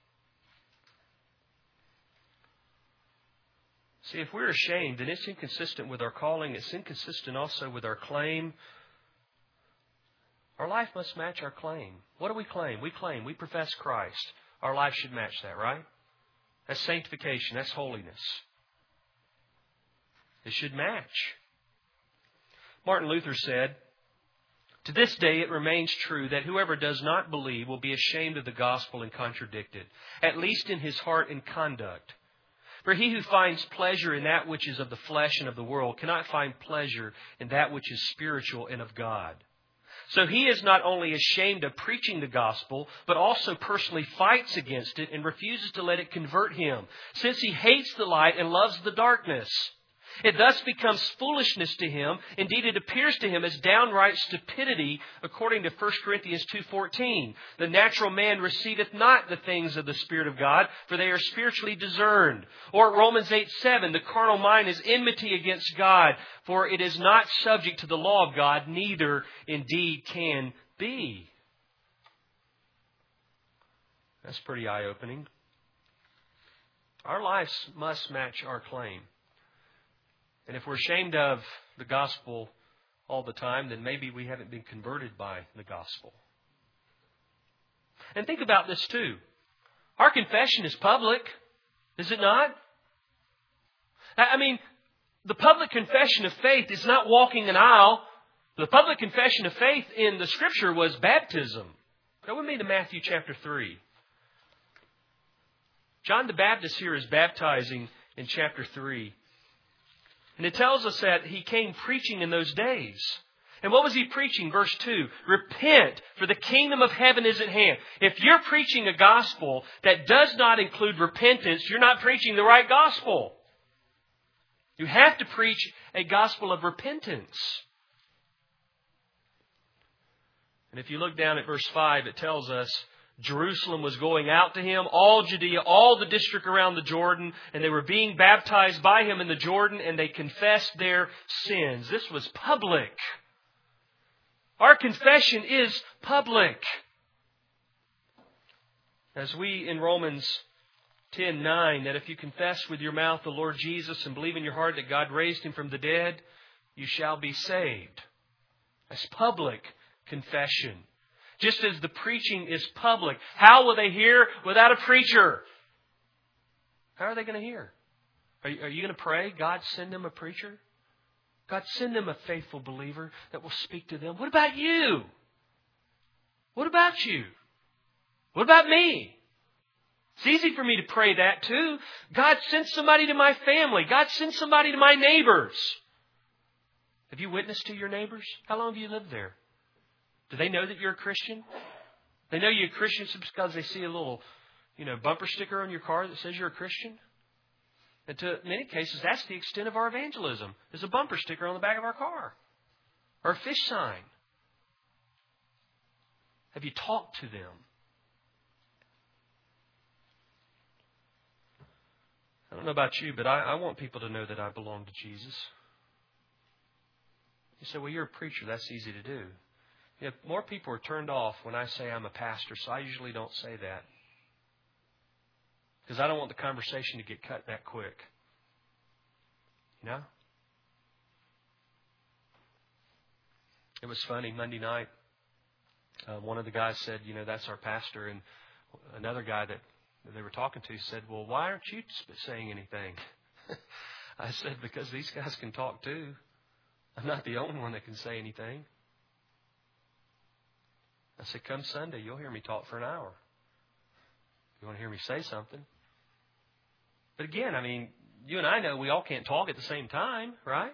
See, if we're ashamed, then it's inconsistent with our calling. It's inconsistent also with our claim. Our life must match our claim. What do we claim? We claim, we profess Christ. Our life should match that, right? That's sanctification. That's holiness. It should match. Martin Luther said, "To this day it remains true that whoever does not believe will be ashamed of the gospel and contradict it, at least in his heart and conduct. For he who finds pleasure in that which is of the flesh and of the world cannot find pleasure in that which is spiritual and of God. So he is not only ashamed of preaching the gospel, but also personally fights against it and refuses to let it convert him, since he hates the light and loves the darkness. It thus becomes foolishness to him. Indeed, it appears to him as downright stupidity, according to First Corinthians two fourteen. The natural man receiveth not the things of the Spirit of God, for they are spiritually discerned. Or Romans eight seven, the carnal mind is enmity against God, for it is not subject to the law of God, neither indeed can be." That's pretty eye-opening. Our lives must match our claim. And if we're ashamed of the gospel all the time, then maybe we haven't been converted by the gospel. And think about this too. Our confession is public, is it not? I mean, the public confession of faith is not walking an aisle. The public confession of faith in the Scripture was baptism. Go with me to Matthew chapter three. John the Baptist here is baptizing in chapter three. And it tells us that he came preaching in those days. And what was he preaching? Verse two, "Repent, for the kingdom of heaven is at hand." If you're preaching a gospel that does not include repentance, you're not preaching the right gospel. You have to preach a gospel of repentance. And if you look down at verse five, it tells us Jerusalem was going out to him, all Judea, all the district around the Jordan, and they were being baptized by him in the Jordan, and they confessed their sins. This was public. Our confession is public. As we in Romans ten nine, that if you confess with your mouth the Lord Jesus and believe in your heart that God raised him from the dead, you shall be saved. That's public confession. Just as the preaching is public. How will they hear without a preacher? How are they going to hear? Are you, are you going to pray, God, send them a preacher? God, send them a faithful believer that will speak to them. What about you? What about you? What about me? It's easy for me to pray that too. God, send somebody to my family. God, send somebody to my neighbors. Have you witnessed to your neighbors? How long have you lived there? Do they know that you're a Christian? They know you're a Christian because they see a little, you know, bumper sticker on your car that says you're a Christian? And to many cases, that's the extent of our evangelism. There's a bumper sticker on the back of our car. Or a fish sign. Have you talked to them? I don't know about you, but I, I want people to know that I belong to Jesus. You say, well, you're a preacher. That's easy to do. Yeah, more people are turned off when I say I'm a pastor, so I usually don't say that. Because I don't want the conversation to get cut that quick. You know? It was funny, Monday night, uh, one of the guys said, you know, that's our pastor. And another guy that they were talking to said, well, why aren't you saying anything? I said, because these guys can talk too. I'm not the only one that can say anything. I said, come Sunday, you'll hear me talk for an hour. You want to hear me say something? But again, I mean, you and I know we all can't talk at the same time, right?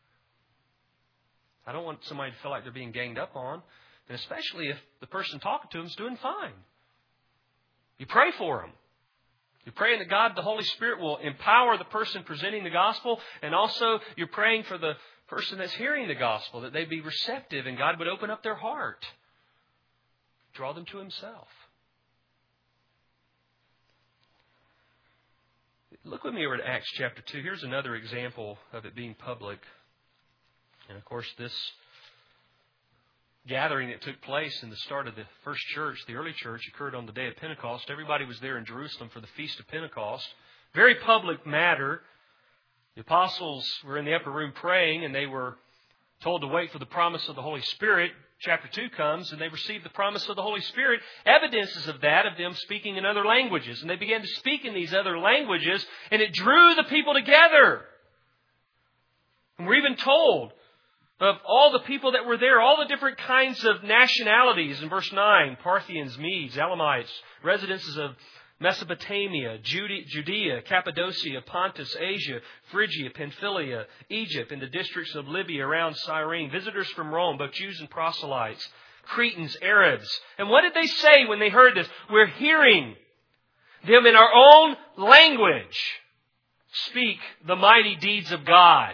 I don't want somebody to feel like they're being ganged up on, and especially if the person talking to them is doing fine. You pray for them. You're praying that God, the Holy Spirit, will empower the person presenting the gospel, and also you're praying for the person that's hearing the gospel, that they be receptive and God would open up their heart. Draw them to Himself. Look with me over at Acts chapter two. Here's another example of it being public. And of course, this gathering that took place in the start of the first church, the early church, occurred on the day of Pentecost. Everybody was there in Jerusalem for the Feast of Pentecost. Very public matter. The apostles were in the upper room praying, and they were told to wait for the promise of the Holy Spirit. Chapter two comes, and they received the promise of the Holy Spirit. Evidences of that, of them speaking in other languages. And they began to speak in these other languages, and it drew the people together. And we're even told of all the people that were there, all the different kinds of nationalities. In verse nine, Parthians, Medes, Elamites, residences of Mesopotamia, Judea, Cappadocia, Pontus, Asia, Phrygia, Pamphylia, Egypt, and the districts of Libya around Cyrene, visitors from Rome, both Jews and proselytes, Cretans, Arabs. And what did they say when they heard this? We're hearing them in our own language speak the mighty deeds of God.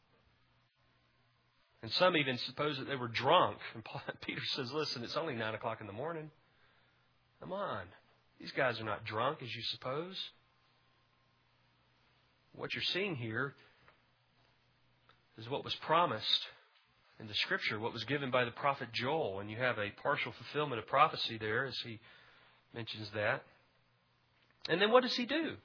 And some even suppose that they were drunk. And Peter says, listen, it's only nine o'clock in the morning. Come on. These guys are not drunk, as you suppose. What you're seeing here is what was promised in the Scripture, what was given by the prophet Joel. And you have a partial fulfillment of prophecy there, as he mentions that. And then what does he do?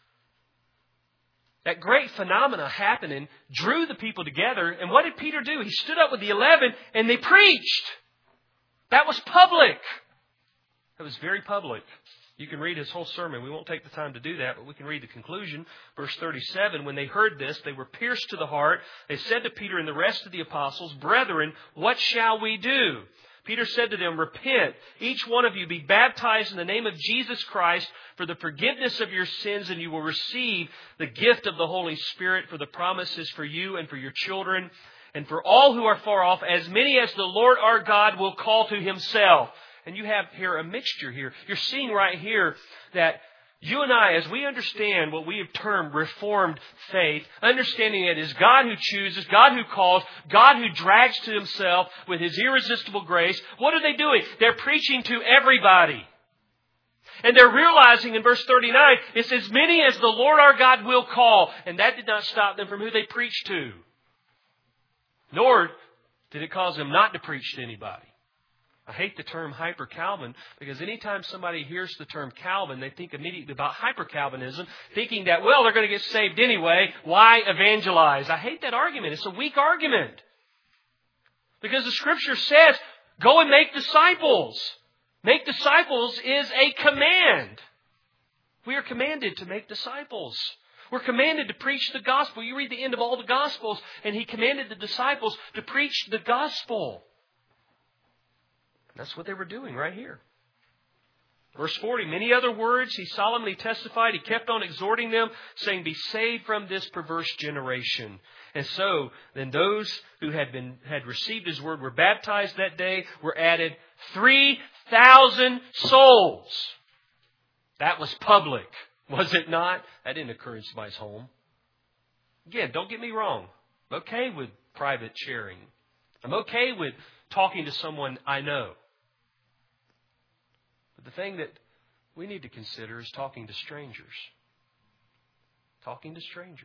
That great phenomena happening drew the people together. And what did Peter do? He stood up with the eleven and they preached. That was public. It was very public. You can read his whole sermon. We won't take the time to do that, but we can read the conclusion. Verse thirty-seven, when they heard this, they were pierced to the heart. They said to Peter and the rest of the apostles, Brethren, what shall we do? Peter said to them, Repent, each one of you be baptized in the name of Jesus Christ for the forgiveness of your sins, and you will receive the gift of the Holy Spirit, for the promise is for you and for your children, and for all who are far off, as many as the Lord our God will call to Himself. And you have here a mixture here. You're seeing right here that you and I, as we understand what we have termed Reformed faith, understanding it is God who chooses, God who calls, God who drags to Himself with His irresistible grace. What are they doing? They're preaching to everybody. And they're realizing in verse thirty-nine, it's as many as the Lord our God will call. And that did not stop them from who they preached to. Nor did it cause them not to preach to anybody. I hate the term hyper-Calvin because anytime somebody hears the term Calvin, they think immediately about hyper-Calvinism, thinking that, well, they're going to get saved anyway. Why evangelize? I hate that argument. It's a weak argument. Because the Scripture says, go and make disciples. Make disciples is a command. We are commanded to make disciples. We're commanded to preach the gospel. You read the end of all the Gospels, and He commanded the disciples to preach the gospel. That's what they were doing right here. Verse forty, many other words He solemnly testified. He kept on exhorting them, saying, Be saved from this perverse generation. And so, then those who had been had received His word were baptized that day, were added three thousand souls. That was public, was it not? That didn't occur in somebody's home. Again, don't get me wrong. I'm okay with private sharing. I'm okay with talking to someone I know. But the thing that we need to consider is talking to strangers. Talking to strangers.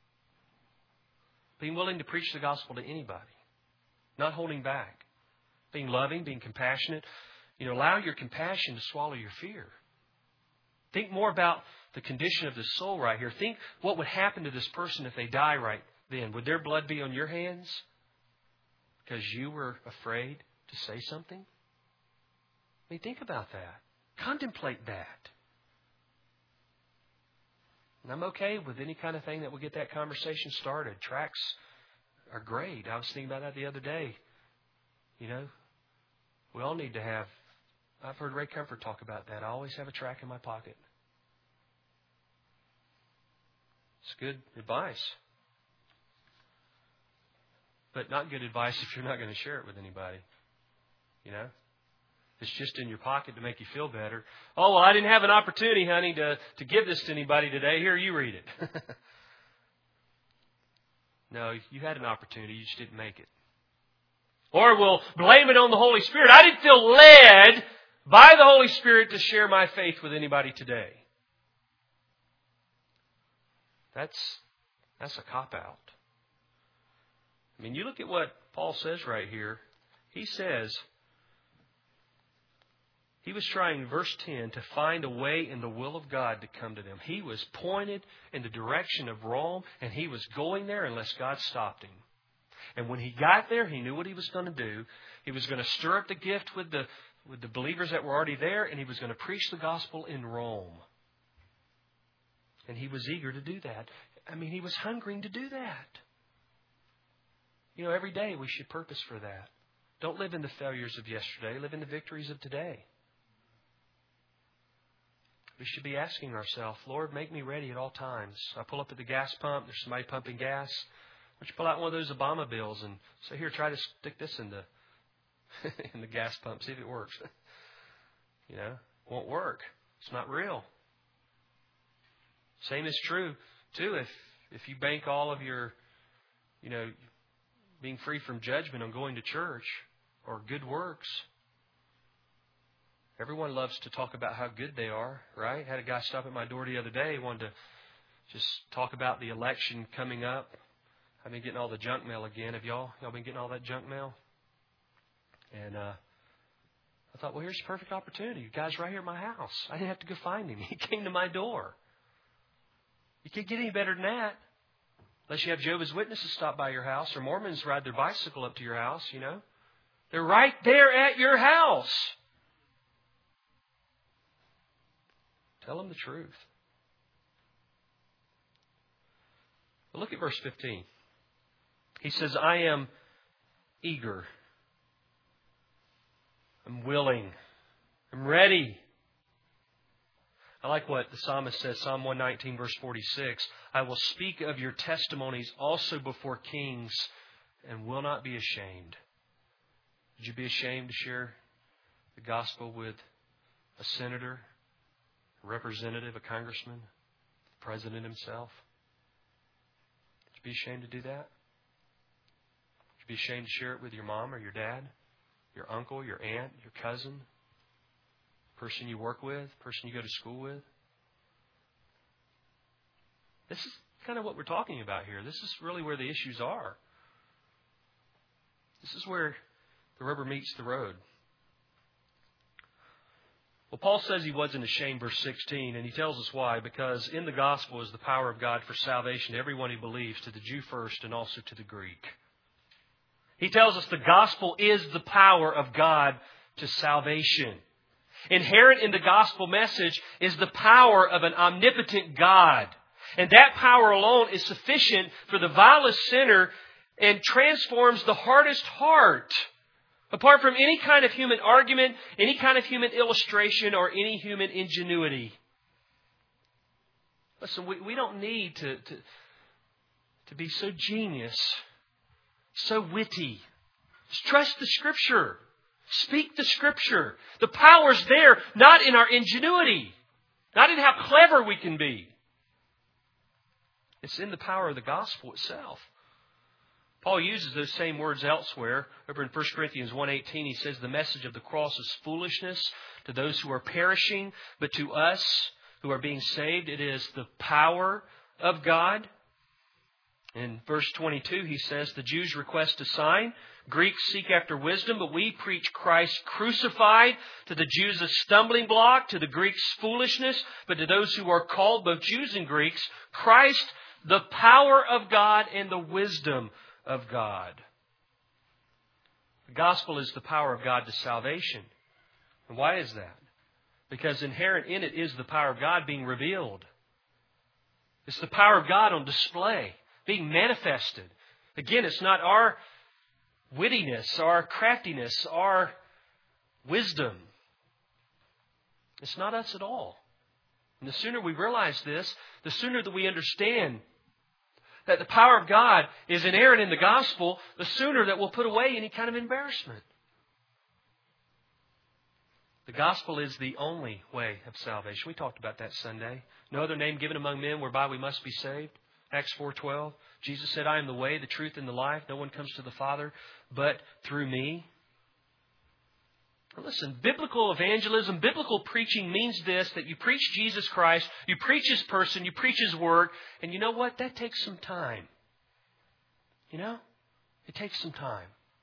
Being willing to preach the gospel to anybody. Not holding back. Being loving, being compassionate. You know, allow your compassion to swallow your fear. Think more about the condition of the soul right here. Think what would happen to this person if they die right then. Would their blood be on your hands? Because you were afraid to say something? I mean, think about that. Contemplate that. And I'm okay with any kind of thing that will get that conversation started. Tracts are great. I was thinking about that the other day. You know, we all need to have, I've heard Ray Comfort talk about that. I always have a tract in my pocket. It's good advice. But not good advice if you're not going to share it with anybody. You know? It's just in your pocket to make you feel better. Oh, well, I didn't have an opportunity, honey, to, to give this to anybody today. Here, you read it. No, you had an opportunity. You just didn't make it. Or we'll blame it on the Holy Spirit. I didn't feel led by the Holy Spirit to share my faith with anybody today. That's, that's a cop-out. I mean, you look at what Paul says right here. He says, he was trying, verse ten, to find a way in the will of God to come to them. He was pointed in the direction of Rome, and he was going there unless God stopped him. And when he got there, he knew what he was going to do. He was going to stir up the gift with the, with the believers that were already there, and he was going to preach the gospel in Rome. And he was eager to do that. I mean, he was hungering to do that. You know, every day we should purpose for that. Don't live in the failures of yesterday. Live in the victories of today. We should be asking ourselves, Lord, make me ready at all times. I pull up at the gas pump. There's somebody pumping gas. Why don't you pull out one of those Obama bills and say, here, try to stick this in the, in the gas pump. See if it works. You know, it won't work. It's not real. Same is true, too, if if you bank all of your, you know, being free from judgment on going to church or good works. Everyone loves to talk about how good they are, right? Had a guy stop at my door the other day. He wanted to just talk about the election coming up. I've been getting all the junk mail again. Have y'all? Y'all been getting all that junk mail? And uh, I thought, well, here's a perfect opportunity. The guy's right here at my house. I didn't have to go find him. He came to my door. You can't get any better than that. Unless you have Jehovah's Witnesses stop by your house or Mormons ride their bicycle up to your house, you know. They're right there at your house. Tell them the truth. But look at verse fifteen. He says, I am eager. I'm willing. I'm ready. I like what the psalmist says, Psalm one nineteen, verse forty-six. I will speak of your testimonies also before kings and will not be ashamed. Would you be ashamed to share the gospel with a senator, a representative, a congressman, the president himself? Would you be ashamed to do that? Would you be ashamed to share it with your mom or your dad, your uncle, your aunt, your cousin, person you work with, person you go to school with? This is kind of what we're talking about here. This is really where the issues are. This is where the rubber meets the road. Well, Paul says he wasn't ashamed, verse sixteen, and he tells us why. Because in the gospel is the power of God for salvation to everyone who believes, to the Jew first and also to the Greek. He tells us the gospel is the power of God to salvation. Inherent in the gospel message is the power of an omnipotent God. And that power alone is sufficient for the vilest sinner and transforms the hardest heart. Apart from any kind of human argument, any kind of human illustration, or any human ingenuity. Listen, we, we don't need to, to, to be so genius, so witty. Just trust the Scripture. Speak the Scripture. The power's there, not in our ingenuity, not in how clever we can be. It's in the power of the gospel itself. Paul uses those same words elsewhere. Over in First Corinthians one eighteen, he says, the message of the cross is foolishness to those who are perishing, but to us who are being saved, it is the power of God. In verse twenty-two, he says, the Jews request a sign, Greeks seek after wisdom, but we preach Christ crucified. To the Jews a stumbling block, to the Greeks foolishness, but to those who are called, both Jews and Greeks, Christ, the power of God and the wisdom of God. The gospel is the power of God to salvation. And why is that? Because inherent in it is the power of God being revealed. It's the power of God on display, being manifested. Again, it's not our wittiness, our craftiness, our wisdom. It's not us at all. And the sooner we realize this, the sooner that we understand that the power of God is inerrant in the gospel, the sooner that we'll put away any kind of embarrassment. The gospel is the only way of salvation. We talked about that Sunday. No other name given among men whereby we must be saved. Acts four twelve. Jesus said, I am the way, the truth, and the life. No one comes to the Father but through me. Listen, biblical evangelism, biblical preaching means this, that you preach Jesus Christ, you preach His person, you preach His word, and you know what? That takes some time. You know? It takes some time.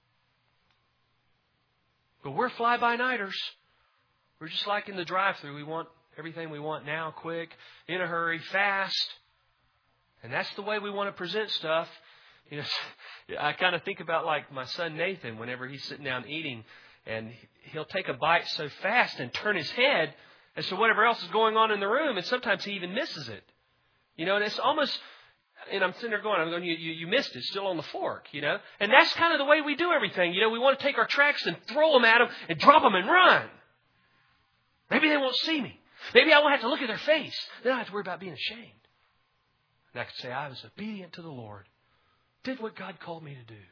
But we're fly-by-nighters. We're just like in the drive-thru. We want everything we want now, quick, in a hurry, fast. And that's the way we want to present stuff. You know, I kind of think about like my son Nathan, whenever he's sitting down eating, and he'll take a bite so fast and turn his head as to whatever else is going on in the room. And sometimes he even misses it. You know, and it's almost, And I'm sitting there going, I'm going, you, you, you missed it. It's still on the fork, you know. And that's kind of the way we do everything. You know, we want to take our tracks and throw them at them and drop them and run. Maybe they won't see me. Maybe I won't have to look at their face. Then I don't have to worry about being ashamed. And I can say, I was obedient to the Lord. Did what God called me to do.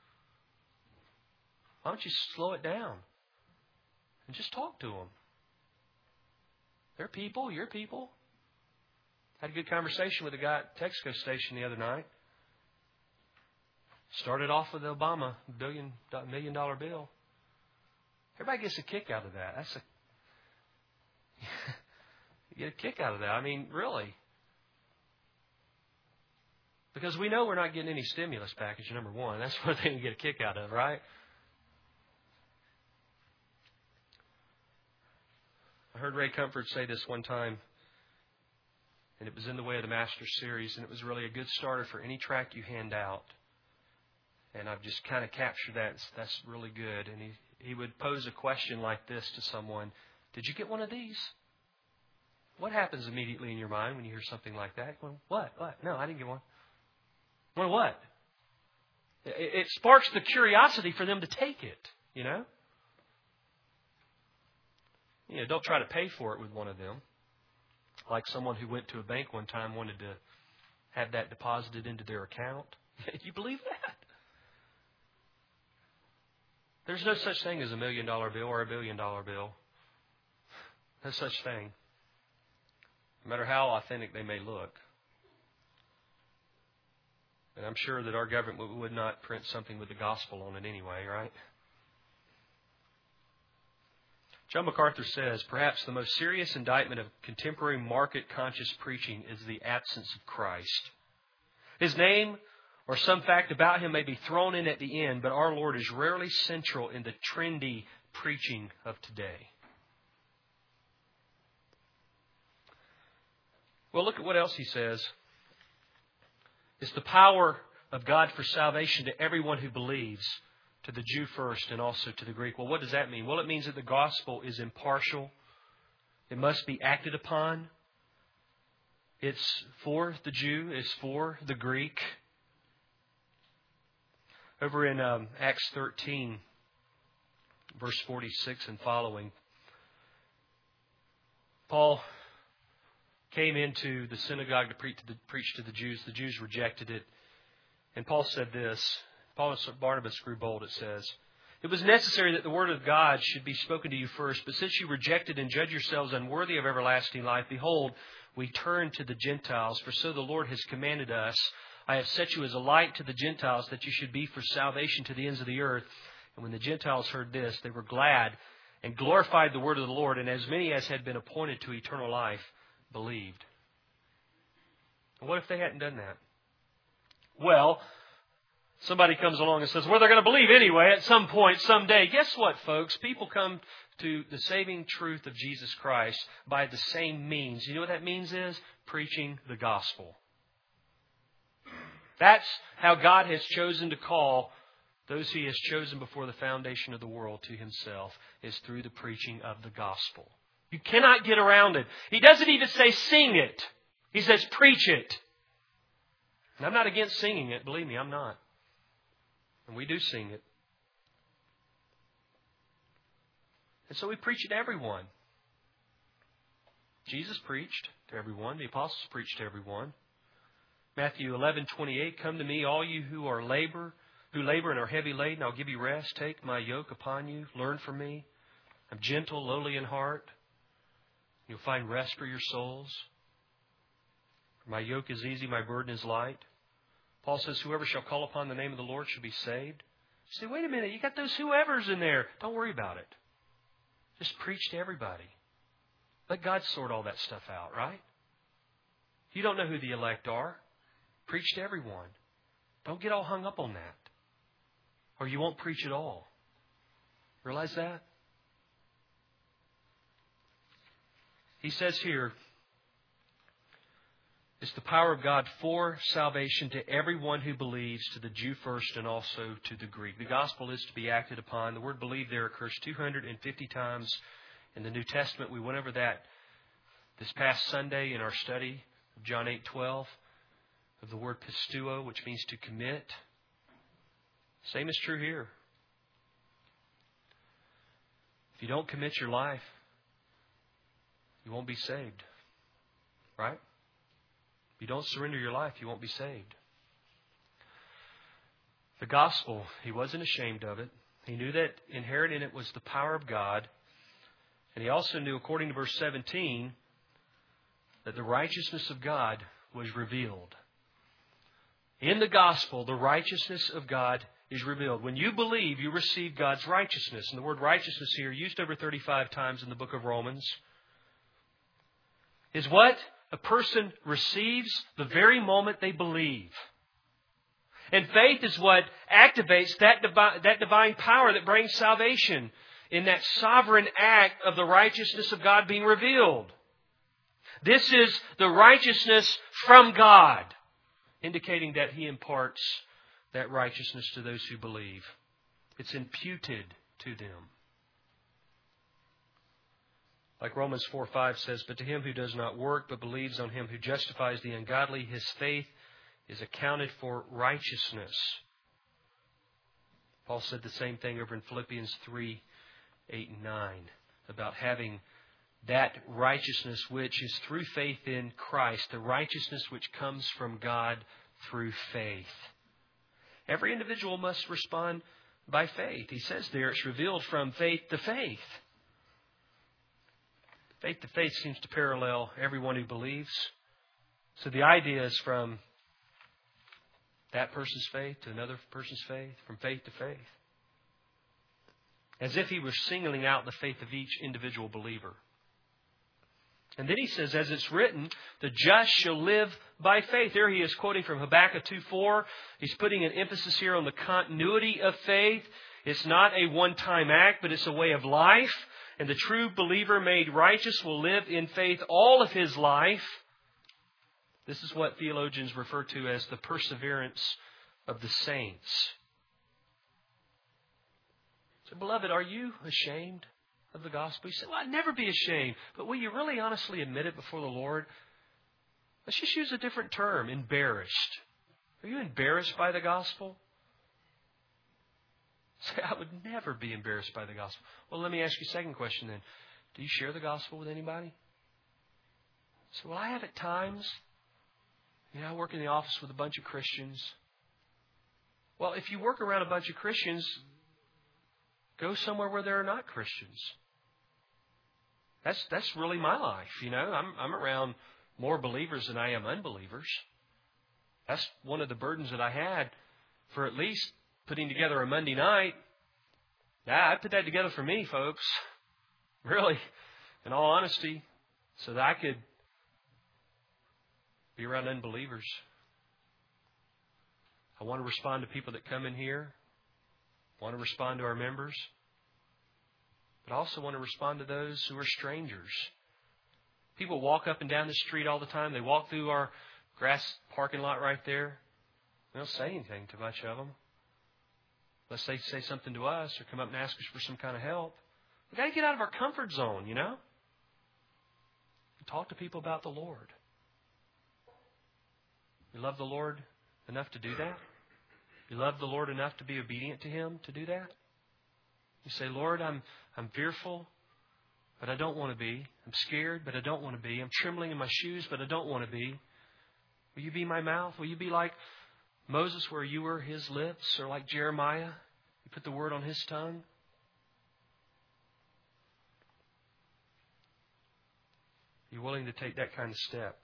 Why don't you slow it down and just talk to them? They're people. You're people. Had a good conversation with a guy at Texaco station the other night. Started off with the Obama billion million dollar bill. Everybody gets a kick out of that. That's a you get a kick out of that. I mean, really. Because we know we're not getting any stimulus package, number one. That's one thing you get a kick out of, right? I heard Ray Comfort say this one time, and it was in the Way of the Master series, and it was really a good starter for any track you hand out. And I've just kind of captured that. That's really good. And he, he would pose a question like this to someone. Did you get one of these? What happens immediately in your mind when you hear something like that? Well, what? What? No, I didn't get one. Well, what? It, it sparks the curiosity for them to take it, you know? You know, don't try to pay for it with one of them. Like someone who went to a bank one time wanted to have that deposited into their account. You believe that? There's no such thing as a million dollar bill or a billion dollar bill. No such thing. No matter how authentic they may look. And I'm sure that our government would not print something with the gospel on it anyway, right? John MacArthur says, perhaps the most serious indictment of contemporary market-conscious preaching is the absence of Christ. His name or some fact about Him may be thrown in at the end, but our Lord is rarely central in the trendy preaching of today. Well, look at what else he says. It's the power of God for salvation to everyone who believes, to the Jew first and also to the Greek. Well, what does that mean? Well, it means that the gospel is impartial. It must be acted upon. It's for the Jew. It's for the Greek. Over in um, Acts thirteen, verse forty-six and following, Paul came into the synagogue to preach to the, preach to the Jews. The Jews rejected it. And Paul said this. Paul and Barnabas grew bold, it says. It was necessary that the word of God should be spoken to you first. But since you rejected and judge yourselves unworthy of everlasting life, behold, we turn to the Gentiles. For so the Lord has commanded us. I have set you as a light to the Gentiles, that you should be for salvation to the ends of the earth. And when the Gentiles heard this, they were glad and glorified the word of the Lord. And as many as had been appointed to eternal life believed. What if they hadn't done that? Well, somebody comes along and says, well, they're going to believe anyway at some point, someday. Guess what, folks? People come to the saving truth of Jesus Christ by the same means. You know what that means is? Preaching the gospel. That's how God has chosen to call those He has chosen before the foundation of the world to Himself, is through the preaching of the gospel. You cannot get around it. He doesn't even say sing it. He says preach it. And I'm not against singing it. Believe me, I'm not. And we do sing it. And so we preach it to everyone. Jesus preached to everyone. The apostles preached to everyone. Matthew eleven twenty-eight, come to me, all you who are labor, who labor and are heavy laden, I'll give you rest. Take my yoke upon you. Learn from me. I'm gentle, lowly in heart. You'll find rest for your souls. My yoke is easy, my burden is light. Paul says, whoever shall call upon the name of the Lord shall be saved. You say, wait a minute, you got those whoever's in there. Don't worry about it. Just preach to everybody. Let God sort all that stuff out, right? You don't know who the elect are. Preach to everyone. Don't get all hung up on that. Or you won't preach at all. Realize that? He says here, it's the power of God for salvation to everyone who believes, to the Jew first and also to the Greek. The gospel is to be acted upon. The word believe there occurs two hundred fifty times in the New Testament. We went over that this past Sunday in our study of John eight twelve. of the word pisteuo, which means to commit. Same is true here. If you don't commit your life, you won't be saved. Right? If you don't surrender your life, you won't be saved. The gospel, he wasn't ashamed of it. He knew that inherent in it was the power of God. And he also knew, according to verse seventeen, that the righteousness of God was revealed. In the gospel, the righteousness of God is revealed. When you believe, you receive God's righteousness. And the word righteousness here, used over thirty-five times in the book of Romans, is what a person receives the very moment they believe. And faith is what activates that divine, that divine power that brings salvation in that sovereign act of the righteousness of God being revealed. This is the righteousness from God, indicating that He imparts that righteousness to those who believe. It's imputed to them. Like Romans four five says, "But to him who does not work, but believes on Him who justifies the ungodly, his faith is accounted for righteousness." Paul said the same thing over in Philippians three, eight and nine, about having that righteousness which is through faith in Christ, the righteousness which comes from God through faith. Every individual must respond by faith. He says there it's revealed from faith to faith. Faith to faith seems to parallel everyone who believes. So the idea is from that person's faith to another person's faith, from faith to faith. As if he was singling out the faith of each individual believer. And then he says, as it's written, the just shall live by faith. There he is quoting from Habakkuk two four. He's putting an emphasis here on the continuity of faith. It's not a one-time act, but it's a way of life. And the true believer made righteous will live in faith all of his life. This is what theologians refer to as the perseverance of the saints. So, beloved, are you ashamed of the gospel? You say, well, I'd never be ashamed. But will you really honestly admit it before the Lord? Let's just use a different term, embarrassed. Are you embarrassed by the gospel? Say, I would never be embarrassed by the gospel. Well, let me ask you a second question then. Do you share the gospel with anybody? So, well, I have at times. You know, I work in the office with a bunch of Christians. Well, if you work around a bunch of Christians, go somewhere where there are not Christians. That's that's really my life, you know. I'm I'm around more believers than I am unbelievers. That's one of the burdens that I had for at least putting together a Monday night. Yeah, I put that together for me, folks. Really, in all honesty, so that I could be around unbelievers. I want to respond to people that come in here. I want to respond to our members. But I also want to respond to those who are strangers. People walk up and down the street all the time. They walk through our grass parking lot right there. They don't say anything to much of them. Unless they say something to us or come up and ask us for some kind of help. We've got to get out of our comfort zone, you know. And talk to people about the Lord. You love the Lord enough to do that? You love the Lord enough to be obedient to Him to do that? You say, Lord, I'm I'm fearful, but I don't want to be. I'm scared, but I don't want to be. I'm trembling in my shoes, but I don't want to be. Will you be my mouth? Will you be like Moses, where you were his lips, or like Jeremiah, you put the word on his tongue? Are you willing to take that kind of step?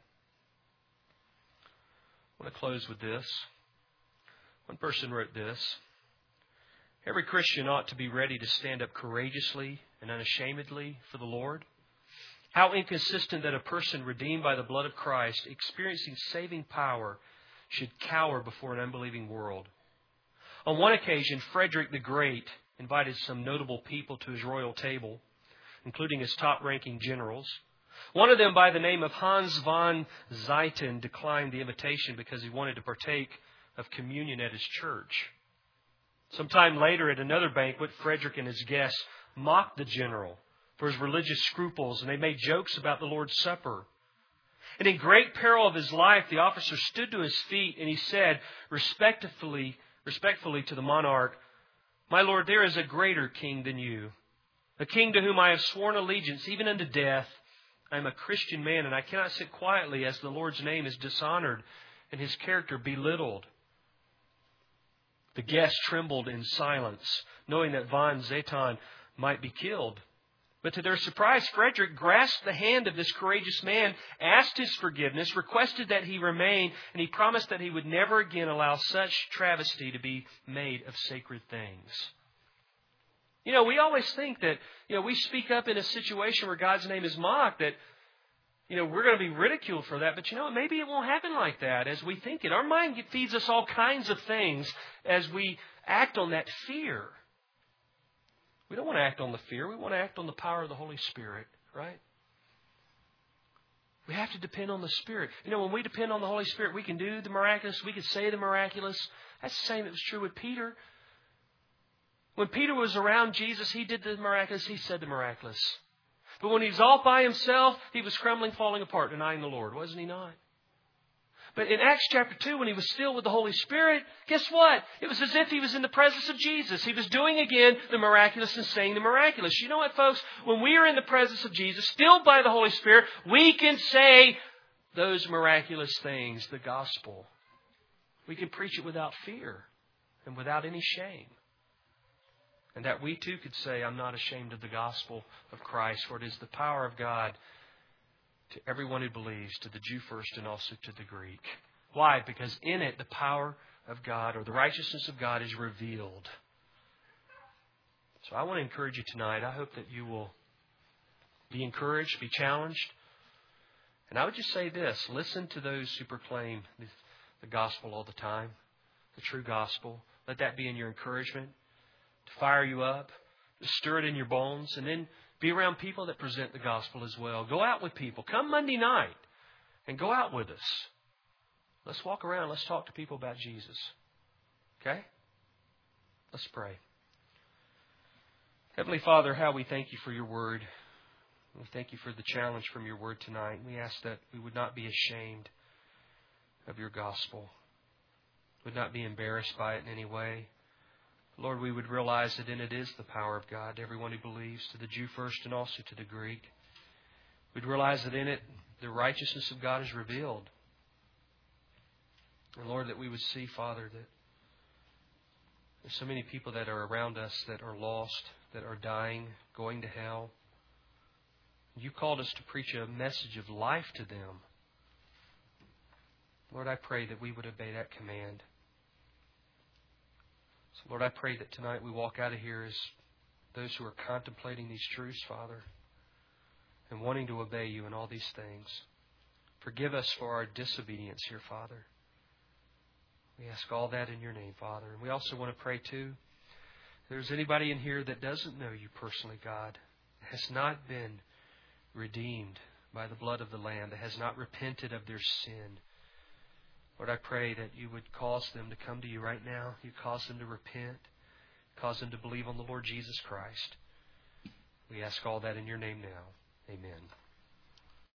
I want to close with this. One person wrote this: every Christian ought to be ready to stand up courageously and unashamedly for the Lord. How inconsistent that a person redeemed by the blood of Christ, experiencing saving power, should cower before an unbelieving world. On one occasion, Frederick the Great invited some notable people to his royal table, including his top-ranking generals. One of them, by the name of Hans von Zieten, declined the invitation because he wanted to partake of communion at his church. Sometime later, at another banquet, Frederick and his guests mocked the general for his religious scruples, and they made jokes about the Lord's Supper. And in great peril of his life, the officer stood to his feet and he said respectfully, respectfully to the monarch, "My lord, there is a greater king than you, a king to whom I have sworn allegiance even unto death. I am a Christian man, and I cannot sit quietly as the Lord's name is dishonored and his character belittled." The guests trembled in silence, knowing that von Ziethen might be killed. But to their surprise, Frederick grasped the hand of this courageous man, asked his forgiveness, requested that he remain, and he promised that he would never again allow such travesty to be made of sacred things. You know, we always think that, you know, we speak up in a situation where God's name is mocked, that, you know, we're going to be ridiculed for that. But you know what? Maybe it won't happen like that as we think it. Our mind feeds us all kinds of things as we act on that fear. We don't want to act on the fear. We want to act on the power of the Holy Spirit, right? We have to depend on the Spirit. You know, when we depend on the Holy Spirit, we can do the miraculous. We can say the miraculous. That's the same that was true with Peter. When Peter was around Jesus, he did the miraculous. He said the miraculous. But when he was all by himself, he was crumbling, falling apart, denying the Lord. Wasn't he not? But in Acts chapter two, when he was filled with the Holy Spirit, guess what? It was as if he was in the presence of Jesus. He was doing again the miraculous and saying the miraculous. You know what, folks? When we are in the presence of Jesus, filled by the Holy Spirit, we can say those miraculous things, the gospel. We can preach it without fear and without any shame. And that we too could say, "I'm not ashamed of the gospel of Christ, for it is the power of God to everyone who believes, to the Jew first and also to the Greek." Why? Because in it, the power of God or the righteousness of God is revealed. So I want to encourage you tonight. I hope that you will be encouraged, be challenged. And I would just say this. Listen to those who proclaim the gospel all the time, the true gospel. Let that be in your encouragement, to fire you up, to stir it in your bones, and then be around people that present the gospel as well. Go out with people. Come Monday night and go out with us. Let's walk around. Let's talk to people about Jesus. Okay? Let's pray. Heavenly Father, how we thank you for your word. We thank you for the challenge from your word tonight. We ask that we would not be ashamed of your gospel, would not be embarrassed by it in any way. Lord, we would realize that in it is the power of God to everyone who believes, to the Jew first and also to the Greek. We'd realize that in it the righteousness of God is revealed. And Lord, that we would see, Father, that there's so many people that are around us that are lost, that are dying, going to hell. You called us to preach a message of life to them. Lord, I pray that we would obey that command. So, Lord, I pray that tonight we walk out of here as those who are contemplating these truths, Father, and wanting to obey you in all these things. Forgive us for our disobedience here, Father. We ask all that in your name, Father. And we also want to pray, too, if there's anybody in here that doesn't know you personally, God, has not been redeemed by the blood of the Lamb, that has not repented of their sin, Lord, I pray that you would cause them to come to you right now. You cause them to repent. Cause them to believe on the Lord Jesus Christ. We ask all that in your name now. Amen.